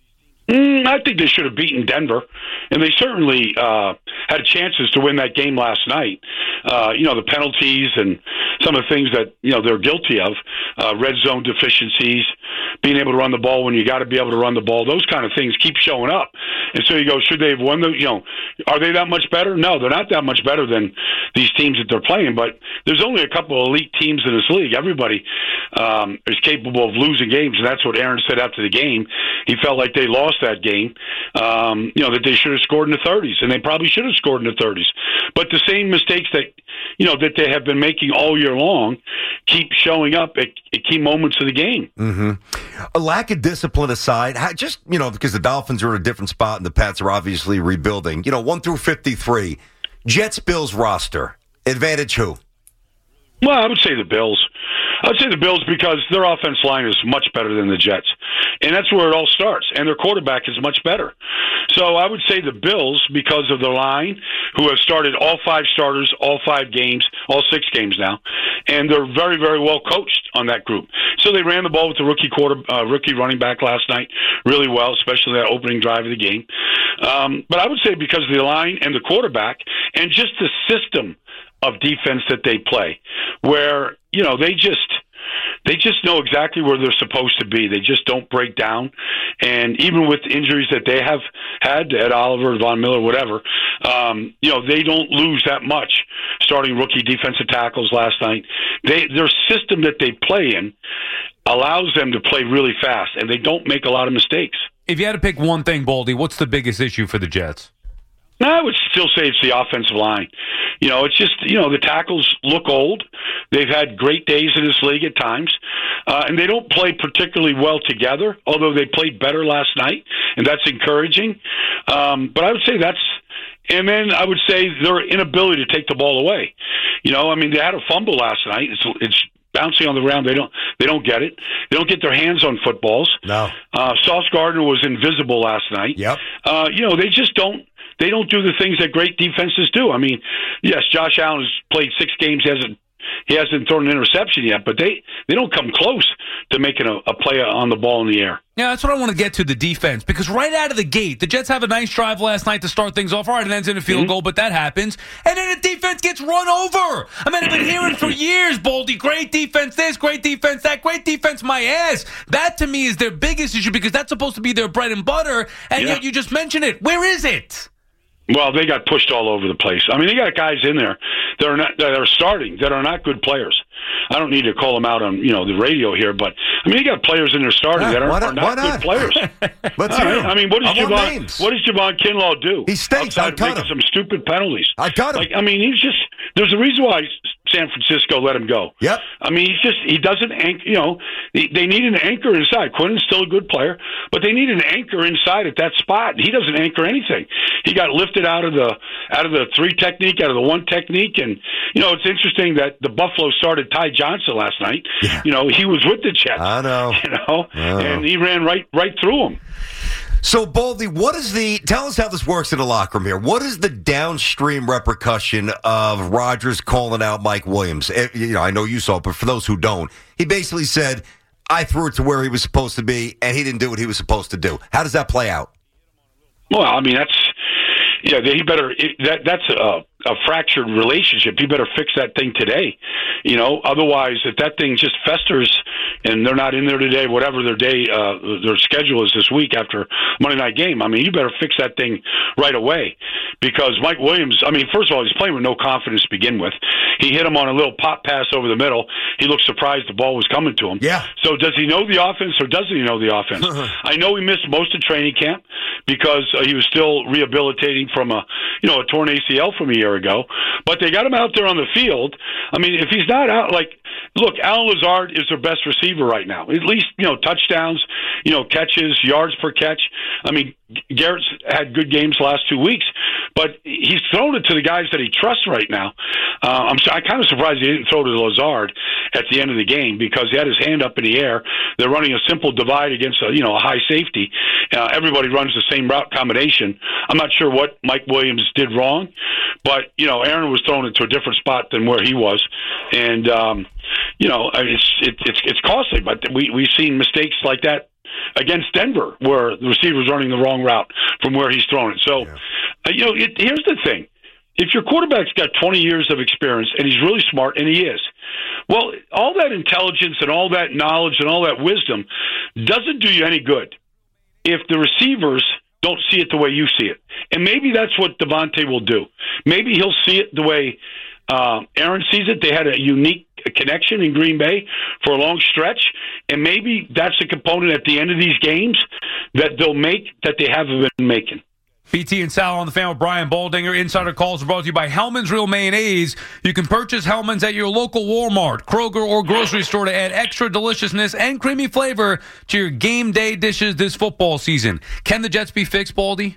I think they should have beaten Denver, and they certainly had chances to win that game last night. You know, the penalties and some of the things that, you know, they're guilty of, red zone deficiencies, being able to run the ball when you got to be able to run the ball, those kind of things keep showing up. And so you go, should they have won the, you know, are they that much better? No, they're not that much better than these teams that they're playing, but there's only a couple of elite teams in this league. Everybody is capable of losing games, and that's what Aaron said after the game. He felt like they lost that game, you know, that they should have scored in the 30s, and they probably should have scored in the 30s. But the same mistakes that, you know, that they have been making all year long keep showing up at key moments of the game. Mm-hmm. A lack of discipline aside, just, you know, because the Dolphins are in a different spot and the Pats are obviously rebuilding, you know, 1 through 53, Jets-Bills roster, advantage who? Well, I would say the Bills. I would say the Bills because their offense line is much better than the Jets. And that's where it all starts. And their quarterback is much better. So I would say the Bills because of their line, who have started all 5 starters, all 5 games, all 6 games now. And they're very, very well coached on that group. So they ran the ball with the rookie running back last night really well, especially that opening drive of the game. But I would say because of the line and the quarterback and just the system of defense that they play, where, you know, they just know exactly where they're supposed to be. They just don't break down. And even with injuries that they have had, Ed Oliver, Von Miller, whatever, you know, they don't lose that much starting rookie defensive tackles last night. Their system that they play in allows them to play really fast, and they don't make a lot of mistakes. If you had to pick one thing, Baldy, what's the biggest issue for the Jets? I would still say it's the offensive line. You know, it's just, you know, the tackles look old. They've had great days in this league at times, and they don't play particularly well together, although they played better last night, and that's encouraging. But I would say that's – and then I would say their inability to take the ball away. You know, I mean, they had a fumble last night. It's bouncing on the ground. They don't get it. They don't get their hands on footballs. No. Sauce Gardner was invisible last night. Yep. You know, they just don't. They don't do the things that great defenses do. I mean, yes, Josh Allen has played 6 games. He hasn't He hasn't thrown an interception yet, but they don't come close to making a play on the ball in the air. Yeah, that's what I want to get to, the defense, because right out of the gate, the Jets have a nice drive last night to start things off. All right, it ends in a field goal, but that happens. And then the defense gets run over. I mean, I've been hearing for years, Baldy, great defense this, great defense that, great defense my ass. That, to me, is their biggest issue because that's supposed to be their bread and butter, and yet you just mentioned it. Where is it? Well, they got pushed all over the place. I mean, they got guys in there that are starting that are not good players. I don't need to call them out on the radio here, but I mean, you got players in there starting that are not good players. Let's hear them. I mean, what does Javon Kinlaw do? He stinks. Outside of making some stupid penalties. I got him. I mean, there's a reason why San Francisco let him go. Yep. I mean, he doesn't anchor. They need an anchor inside. Quinn's still a good player, but they need an anchor inside at that spot. He doesn't anchor anything. He got lifted out of the 3 technique, out of the 1 technique, and it's interesting that the Buffalo started Ty Johnson last night. Yeah. He was with the Jets. I know. And he ran right through him. So, Baldy, tell us how this works in the locker room here. What is the downstream repercussion of Rodgers calling out Mike Williams? I know you saw it, but for those who don't, he basically said, I threw it to where he was supposed to be, and he didn't do what he was supposed to do. How does that play out? Well, I mean, he better. That's a fractured relationship. He better fix that thing today. Otherwise, if that thing just festers and they're not in there today, whatever their schedule is this week after Monday night game, I mean, you better fix that thing right away. Because Mike Williams, I mean, first of all, he's playing with no confidence to begin with. He hit him on a little pop pass over the middle. He looked surprised the ball was coming to him. Yeah. So does he know the offense or doesn't he know the offense? I know he missed most of training camp because he was still rehabilitating from a torn ACL from a year ago. But they got him out there on the field. I mean, if he's not out, look, Allen Lazard is their best receiver right now. At least, touchdowns, catches, yards per catch. I mean, Garrett's had good games the last 2 weeks, but he's thrown it to the guys that he trusts right now. I'm kind of surprised he didn't throw to Lazard at the end of the game because he had his hand up in the air. They're running a simple divide against a high safety. Everybody runs the same route combination. I'm not sure what Mike Williams did wrong, but Aaron was throwing it to a different spot than where he was, and it's costly. But we've seen mistakes like that against Denver, where the receiver's running the wrong route from where he's throwing it. So, here's the thing. If your quarterback's got 20 years of experience and he's really smart, and he is, well, all that intelligence and all that knowledge and all that wisdom doesn't do you any good if the receivers don't see it the way you see it. And maybe that's what Davante will do. Maybe he'll see it the way Aaron sees it. They had a unique connection in Green Bay for a long stretch, and maybe that's a component at the end of these games that they'll make that they haven't been making. BT and Sal on the Fan with Brian Baldinger. Insider calls are brought to you by Hellman's Real Mayonnaise. You can purchase Hellman's at your local Walmart, Kroger, or grocery store to add extra deliciousness and creamy flavor to your game day dishes this football season. Can the Jets be fixed, Baldy?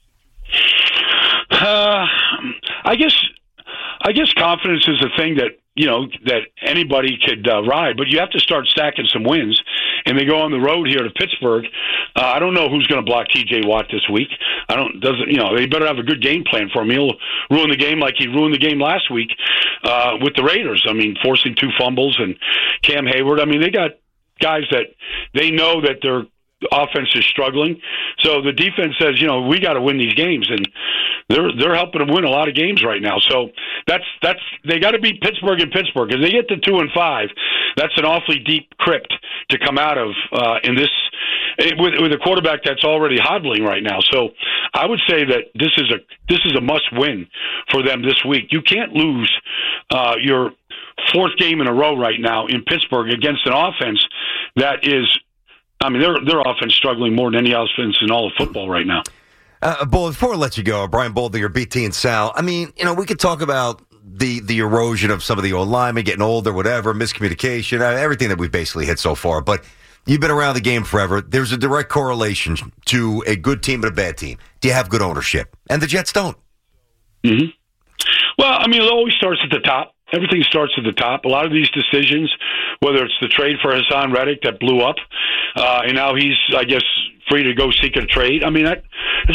I guess confidence is a thing that that anybody could ride, but you have to start stacking some wins. And they go on the road here to Pittsburgh. I don't know who's going to block T.J. Watt this week. They better have a good game plan for him. He'll ruin the game like he ruined the game last week with the Raiders. I mean, forcing 2 fumbles and Cam Hayward. I mean, they got guys that they know that their offense is struggling. So the defense says, we got to win these games, and they're helping them win a lot of games right now. So that's they got to beat Pittsburgh and Pittsburgh. If they get to 2-5, that's an awfully deep crypt to come out of in this with a quarterback that's already hodling right now. So I would say that this is a must win for them this week. You can't lose your 4th game in a row right now in Pittsburgh against an offense that is. I mean, their offense struggling more than any offense in all of football right now. Bull, before I let you go, Brian Baldinger, BT and Sal, I mean, we could talk about the erosion of some of the old linemen, getting older, whatever, miscommunication, everything that we've basically hit so far. But you've been around the game forever. There's a direct correlation to a good team and a bad team. Do you have good ownership? And the Jets don't. Mm-hmm. Well, I mean, it always starts at the top. Everything starts at the top. A lot of these decisions, whether it's the trade for Hassan Reddick that blew up, and now he's, I guess, free to go seek a trade. I mean, you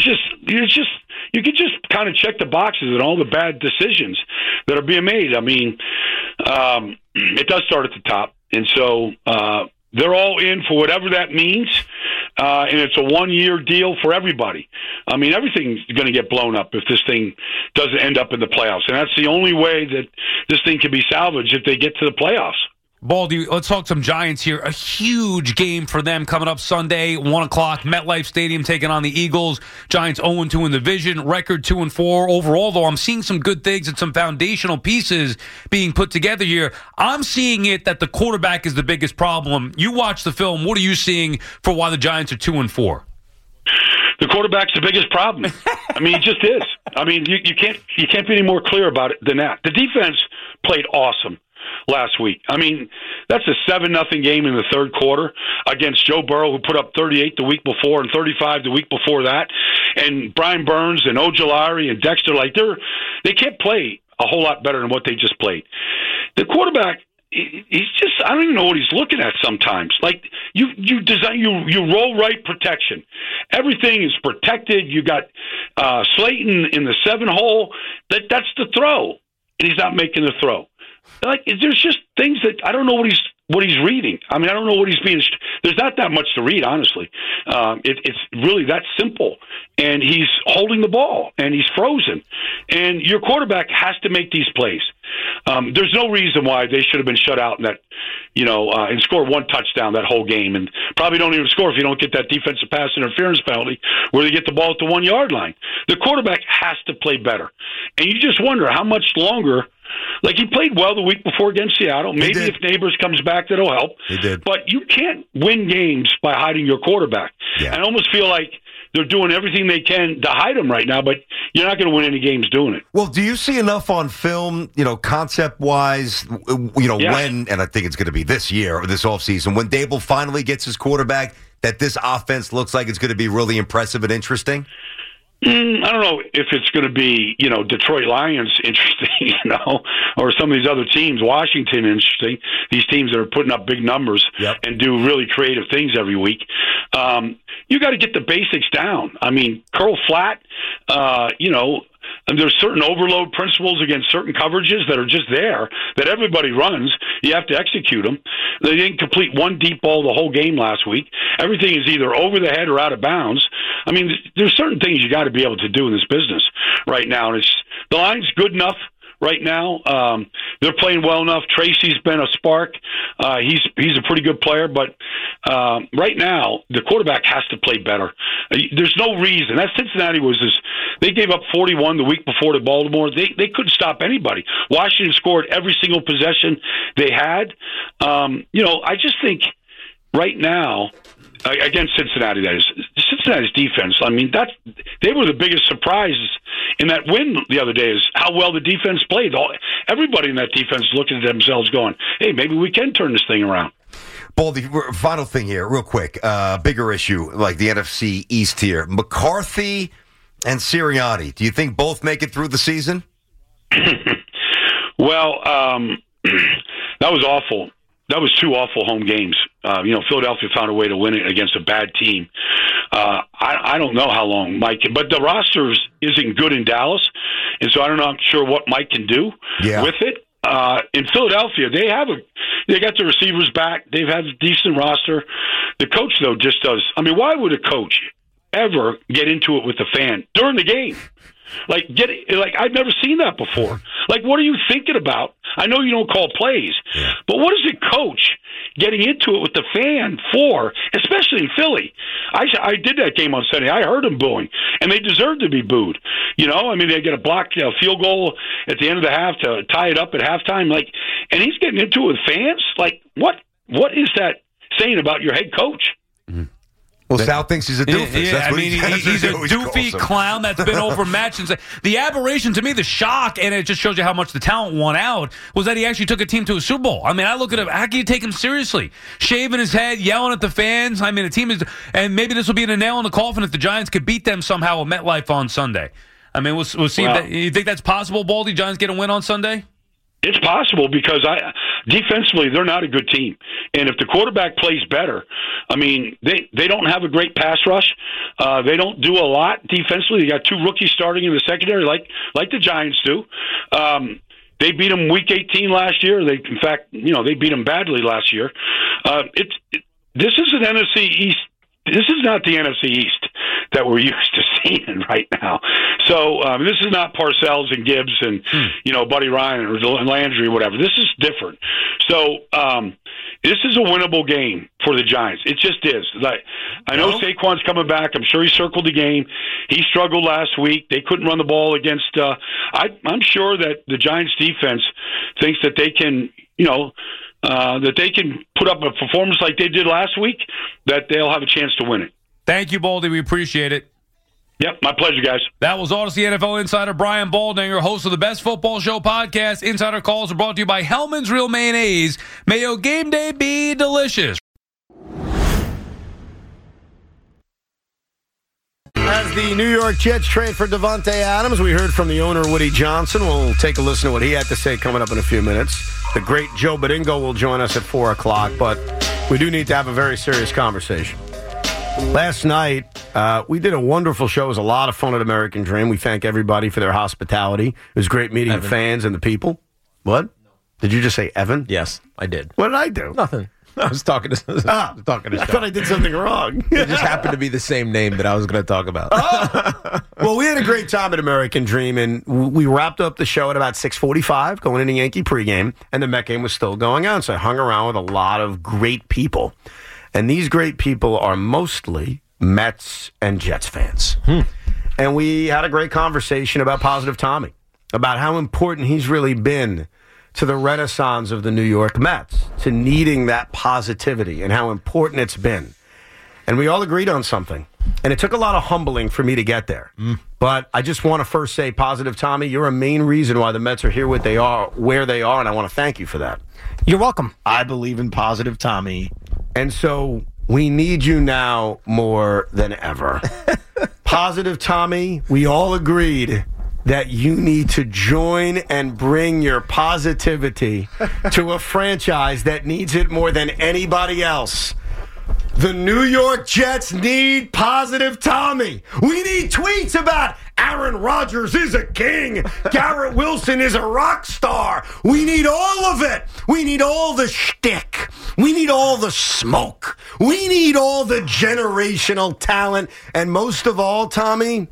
could just kind of check the boxes and all the bad decisions that are being made. I mean, it does start at the top. And so they're all in for whatever that means. And it's a one-year deal for everybody. I mean, everything's going to get blown up if this thing doesn't end up in the playoffs. And that's the only way that this thing can be salvaged if they get to the playoffs. Baldy, let's talk some Giants here. A huge game for them coming up Sunday, 1 o'clock, MetLife Stadium taking on the Eagles. Giants 0-2 in the division, record 2-4 overall, though I'm seeing some good things and some foundational pieces being put together here. I'm seeing it that the quarterback is the biggest problem. You watch the film. What are you seeing for why the Giants are 2-4? The quarterback's the biggest problem. I mean, he just is. I mean, you can't be any more clear about it than that. The defense played awesome last week. I mean, that's a 7-0 game in the third quarter against Joe Burrow, who put up 38 the week before and 35 the week before that. And Brian Burns and Ojulari and Dexter, they can't play a whole lot better than what they just played. The quarterback, he's just, I don't even know what he's looking at sometimes. Like, you roll right protection. Everything is protected. You got Slayton in the 7-hole. That's the throw. And he's not making the throw. Like, there's just things that I don't know what he's reading. I mean, I don't know what he's being. There's not that much to read, honestly. It's really that simple. And he's holding the ball, and he's frozen. And your quarterback has to make these plays. There's no reason why they should have been shut out in that, and score one touchdown that whole game, and probably don't even score if you don't get that defensive pass interference penalty where they get the ball at the 1 yard line. The quarterback has to play better, and you just wonder how much longer. Like, he played well the week before against Seattle. Maybe if Neighbors comes back, that'll help. He did. But you can't win games by hiding your quarterback. Yeah. I almost feel like they're doing everything they can to hide him right now, but you're not going to win any games doing it. Well, do you see enough on film, concept-wise, when, and I think it's going to be this year or this offseason, when Dable finally gets his quarterback, that this offense looks like it's going to be really impressive and interesting? I don't know if it's going to be, Detroit Lions interesting, or some of these other teams, Washington interesting, these teams that are putting up big numbers and do really creative things every week. You got to get the basics down. I mean, curl flat, and there's certain overload principles against certain coverages that are just there that everybody runs. You have to execute them. They didn't complete one deep ball the whole game last week. Everything is either over the head or out of bounds. I mean, there's certain things you got to be able to do in this business right now. And the line's good enough right now. They're playing well enough. Tracy's been a spark. He's a pretty good player, but right now the quarterback has to play better. There's no reason. That Cincinnati they gave up 41 the week before to Baltimore. They couldn't stop anybody. Washington scored every single possession they had. I just think right now, against Cincinnati, that is, Cincinnati's defense, I mean, they were the biggest surprise in that win the other day is how well the defense played. Everybody in that defense looking at themselves going, hey, maybe we can turn this thing around. Baldy, final thing here, real quick. Bigger issue, like the NFC East here. McCarthy and Sirianni, do you think both make it through the season? Well, that was awful. That was two awful home games. Philadelphia found a way to win it against a bad team. I don't know how long Mike can, but the roster isn't good in Dallas, and so I'm not sure what Mike can do with it. In Philadelphia, they got the receivers back. They've had a decent roster. The coach, though, just does. I mean, why would a coach ever get into it with the fan during the game? I've never seen that before. Like, what are you thinking about? I know you don't call plays, but what is a coach getting into it with the fan for, especially in Philly? I did that game on Sunday. I heard them booing, and they deserve to be booed. They get a blocked field goal at the end of the half to tie it up at halftime. And he's getting into it with fans. Like, what is that saying about your head coach? Well, Sal thinks he's a doofus. Yeah, he's a doofy clown that's been overmatched. And the aberration to me, the shock, and it just shows you how much the talent won out, was that he actually took a team to a Super Bowl. I mean, I look at him, how can you take him seriously? Shaving his head, yelling at the fans. I mean, the team is, and maybe this will be a nail in the coffin if the Giants could beat them somehow at MetLife on Sunday. I mean, we'll see. You think that's possible, Baldy? Giants get a win on Sunday? It's possible because defensively they're not a good team, and if the quarterback plays better, I mean they don't have a great pass rush. They don't do a lot defensively. They got two rookies starting in the secondary, like the Giants do. They beat them Week 18 last year. They beat them badly last year. This is an NFC East. This is not the NFC East that we're used to seeing right now. So this is not Parcells and Gibbs and Buddy Ryan or Landry or whatever. This is different. So this is a winnable game for the Giants. It just is. I know Saquon's coming back. I'm sure he circled the game. He struggled last week. They couldn't run the ball against. I'm sure that the Giants defense thinks that they can, that they can put up a performance like they did last week, that they'll have a chance to win it. Thank you, Baldy. We appreciate it. Yep, my pleasure, guys. That was Odyssey NFL insider Brian Baldinger, host of the Best Football Show podcast. Insider calls are brought to you by Hellman's Real Mayonnaise. May your game day be delicious. As the New York Jets trade for Davante Adams, we heard from the owner, Woody Johnson. We'll take a listen to what he had to say coming up in a few minutes. The great Joe Badingo will join us at 4 o'clock, but we do need to have a very serious conversation. Last night, we did a wonderful show. It was a lot of fun at American Dream. We thank everybody for their hospitality. It was great meeting the fans and the people. What? Did you just say Evan? Yes, I did. What did I do? Nothing. I was talking to I thought I did something wrong. It just happened to be the same name that I was going to talk about. Well, we had a great time at American Dream, and we wrapped up the show at about 6:45, going into Yankee pregame, and the Met game was still going on. So I hung around with a lot of great people. And these great people are mostly Mets and Jets fans. And we had a great conversation about Positive Tommy, about how important he's really been to the renaissance of the New York Mets, to needing that positivity and how important it's been. And we all agreed on something. And it took a lot of humbling for me to get there. But I just want to first say, Positive Tommy, you're a main reason why the Mets are here where they are, and I want to thank you for that. You're welcome. I believe in Positive Tommy. And so we need you now more than ever. Positive Tommy, we all agreed that you need to join and bring your positivity to a franchise that needs it more than anybody else. The New York Jets need Positive Tommy. We need tweets about Aaron Rodgers is a king. Garrett Wilson is a rock star. We need all of it. We need all the shtick. We need all the smoke. We need all the generational talent. And most of all, Tommy,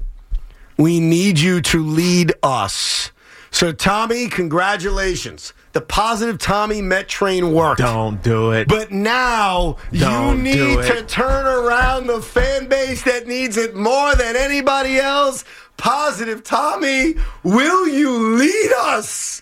we need you to lead us. So, Tommy, congratulations. The Positive Tommy Met train worked. Don't do it. But now you need to turn around the fan base that needs it more than anybody else. Positive Tommy, will you lead us?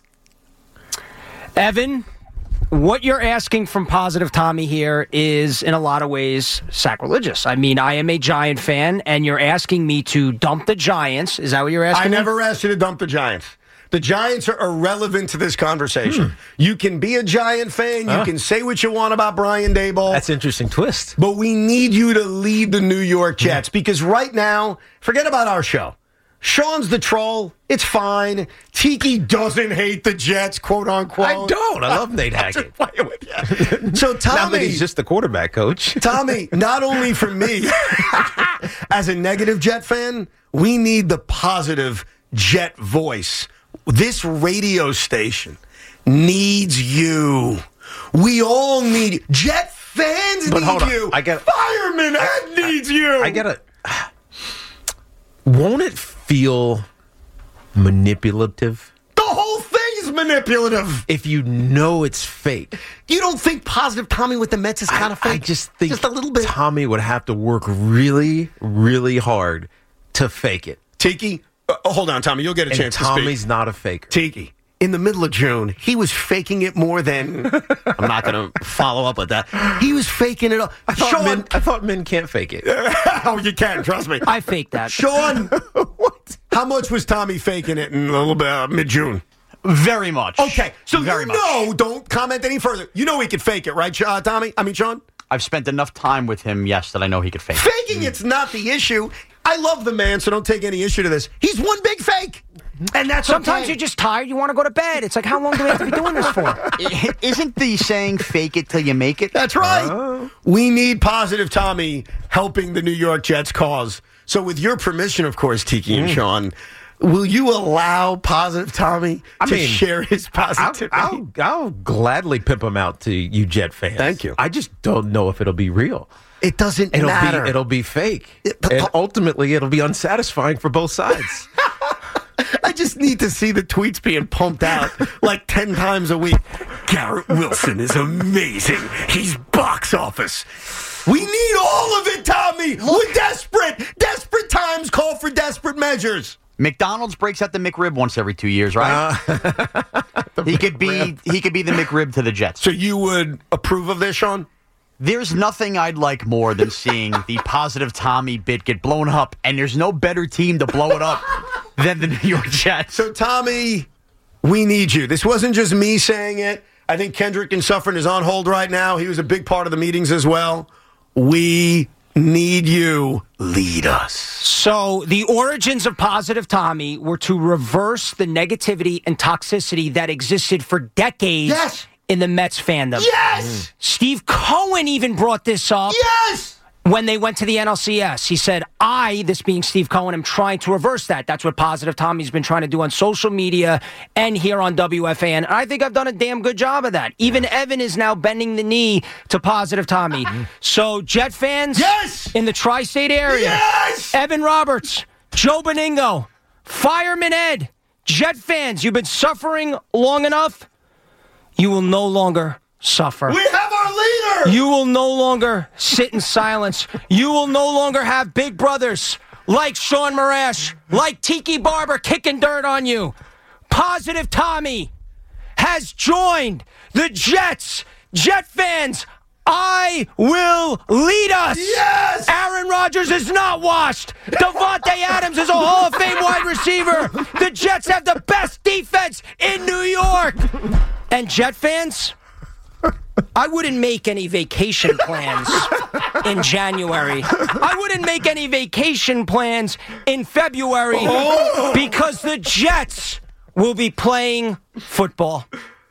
Evan, what you're asking from Positive Tommy here is, in a lot of ways, sacrilegious. I mean, I am a Giant fan, and you're asking me to dump the Giants. Is that what you're asking me? I never asked you to dump the Giants. The Giants are irrelevant to this conversation. You can be a Giant fan. You can say what you want about Brian Daboll. That's an interesting twist. But we need you to lead the New York Jets because right now, forget about our show. Sean's the troll. It's fine. Tiki doesn't hate the Jets, quote unquote. I don't. I love Nate Hackett. So, Tommy, now that he's just the quarterback coach. Tommy, not only for me, as a negative Jet fan, we need the positive Jet voice. This radio station needs you. We all need you. Jet fans need you. Fireman Ed needs you. I get it. Won't it feel manipulative? The whole thing is manipulative. If you know it's fake. You don't think Positive Tommy with the Mets is kind of fake? I just think just a little bit. Tommy would have to work really, really hard to fake it. Tiki, hold on, Tommy. You'll get a chance to speak. Tommy's not a faker. Tiki, in the middle of June, he was faking it more than... I'm not going to follow up with that. He was faking it all. I thought men can't fake it. Oh, you can, trust me. I faked that. Sean, what? How much was Tommy faking it in a little bit mid-June? Very much. Okay, so don't comment any further. You know he could fake it, right, Tommy? I mean, Sean? I've spent enough time with him, yes, that I know he could fake it. Faking it's not the issue. I love the man, so don't take any issue to this. He's one big fake. And that's sometimes okay. you're just tired. You want to go to bed. It's like, how long do we have to be doing this for? Isn't the saying "fake it till you make it"? That's right. We need Positive Tommy helping the New York Jets cause. So, with your permission, of course, Tiki and Sean, Will you allow Positive Tommy to share his positivity? I'll gladly pimp him out to you Jet fans. Thank you. I just don't know if it'll be real. It doesn't matter. It'll be fake. And ultimately, it'll be unsatisfying for both sides. I just need to see the tweets being pumped out like 10 times a week. Garrett Wilson is amazing. He's box office. We need all of it, Tommy. We're desperate. Desperate times call for desperate measures. McDonald's breaks out the McRib once every 2 years, right? He could be the McRib to the Jets. So you would approve of this, Sean? There's nothing I'd like more than seeing the Positive Tommy bit get blown up, and there's no better team to blow it up than the New York Jets. So, Tommy, we need you. This wasn't just me saying it. I think Kendrick and Suffern is on hold right now. He was a big part of the meetings as well. We need you. Lead us. So the origins of Positive Tommy were to reverse the negativity and toxicity that existed for decades in the Mets fandom. Yes! Steve Cohen even brought this up. Yes! When they went to the NLCS. He said, this being Steve Cohen, am trying to reverse that. That's what Positive Tommy's been trying to do on social media and here on WFAN. And I think I've done a damn good job of that. Even Evan is now bending the knee to Positive Tommy. So, Jet fans in the tri-state area, Evan Roberts, Joe Beningo, Fireman Ed, Jet fans, you've been suffering long enough. You will no longer suffer. We have our leader! You will no longer sit in silence. You will no longer have big brothers like Sean Marash, like Tiki Barber kicking dirt on you. Positive Tommy has joined the Jets. Jet fans, I will lead us. Yes! Aaron Rodgers is not washed. Davante Adams is a Hall of Fame wide receiver. The Jets have the best defense in New York. And Jet fans, I wouldn't make any vacation plans in January. I wouldn't make any vacation plans in February because the Jets will be playing football.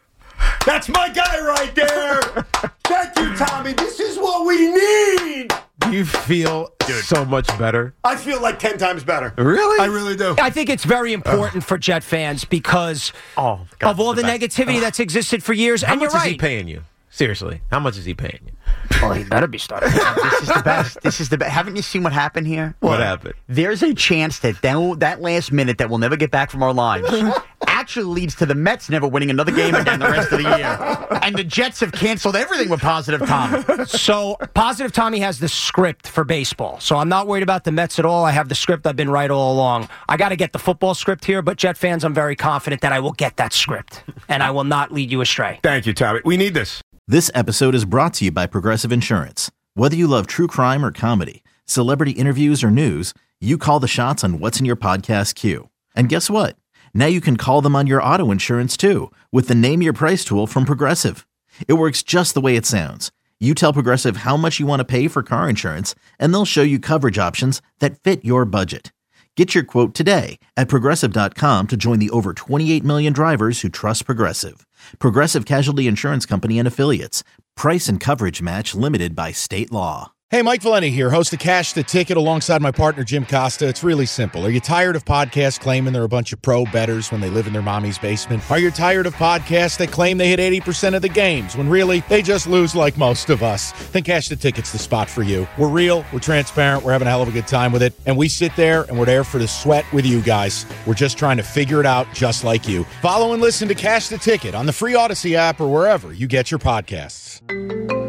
That's my guy right there. Thank you, Tommy. This is what we need. You feel so much better. I feel like 10 times better. Really? I really do. I think it's very important for Jet fans because of all the negativity that's existed for years. How and much you're right. is he paying you? Seriously, how much is he paying you? Well, he better be starting. This is the best. This is the best. Haven't you seen what happened here? What happened? There's a chance that that last minute that we'll never get back from our lives actually leads to the Mets never winning another game again the rest of the year. And the Jets have canceled everything with Positive Tommy. So Positive Tommy has the script for baseball. So I'm not worried about the Mets at all. I have the script. I've been right all along. I got to get the football script here, but Jet fans, I'm very confident that I will get that script. And I will not lead you astray. Thank you, Tommy. We need this. This episode is brought to you by Progressive Insurance. Whether you love true crime or comedy, celebrity interviews or news, you call the shots on what's in your podcast queue. And guess what? Now you can call them on your auto insurance too with the Name Your Price tool from Progressive. It works just the way it sounds. You tell Progressive how much you want to pay for car insurance, and they'll show you coverage options that fit your budget. Get your quote today at Progressive.com to join the over 28 million drivers who trust Progressive. Progressive Casualty Insurance Company and Affiliates. Price and coverage match limited by state law. Hey, Mike Valenti here, host of Cash the Ticket alongside my partner, Jim Costa. It's really simple. Are you tired of podcasts claiming they're a bunch of pro bettors when they live in their mommy's basement? Are you tired of podcasts that claim they hit 80% of the games when really they just lose like most of us? Then Cash the Ticket's the spot for you. We're real, we're transparent, we're having a hell of a good time with it, and we sit there and we're there for the sweat with you guys. We're just trying to figure it out just like you. Follow and listen to Cash the Ticket on the free Odyssey app or wherever you get your podcasts.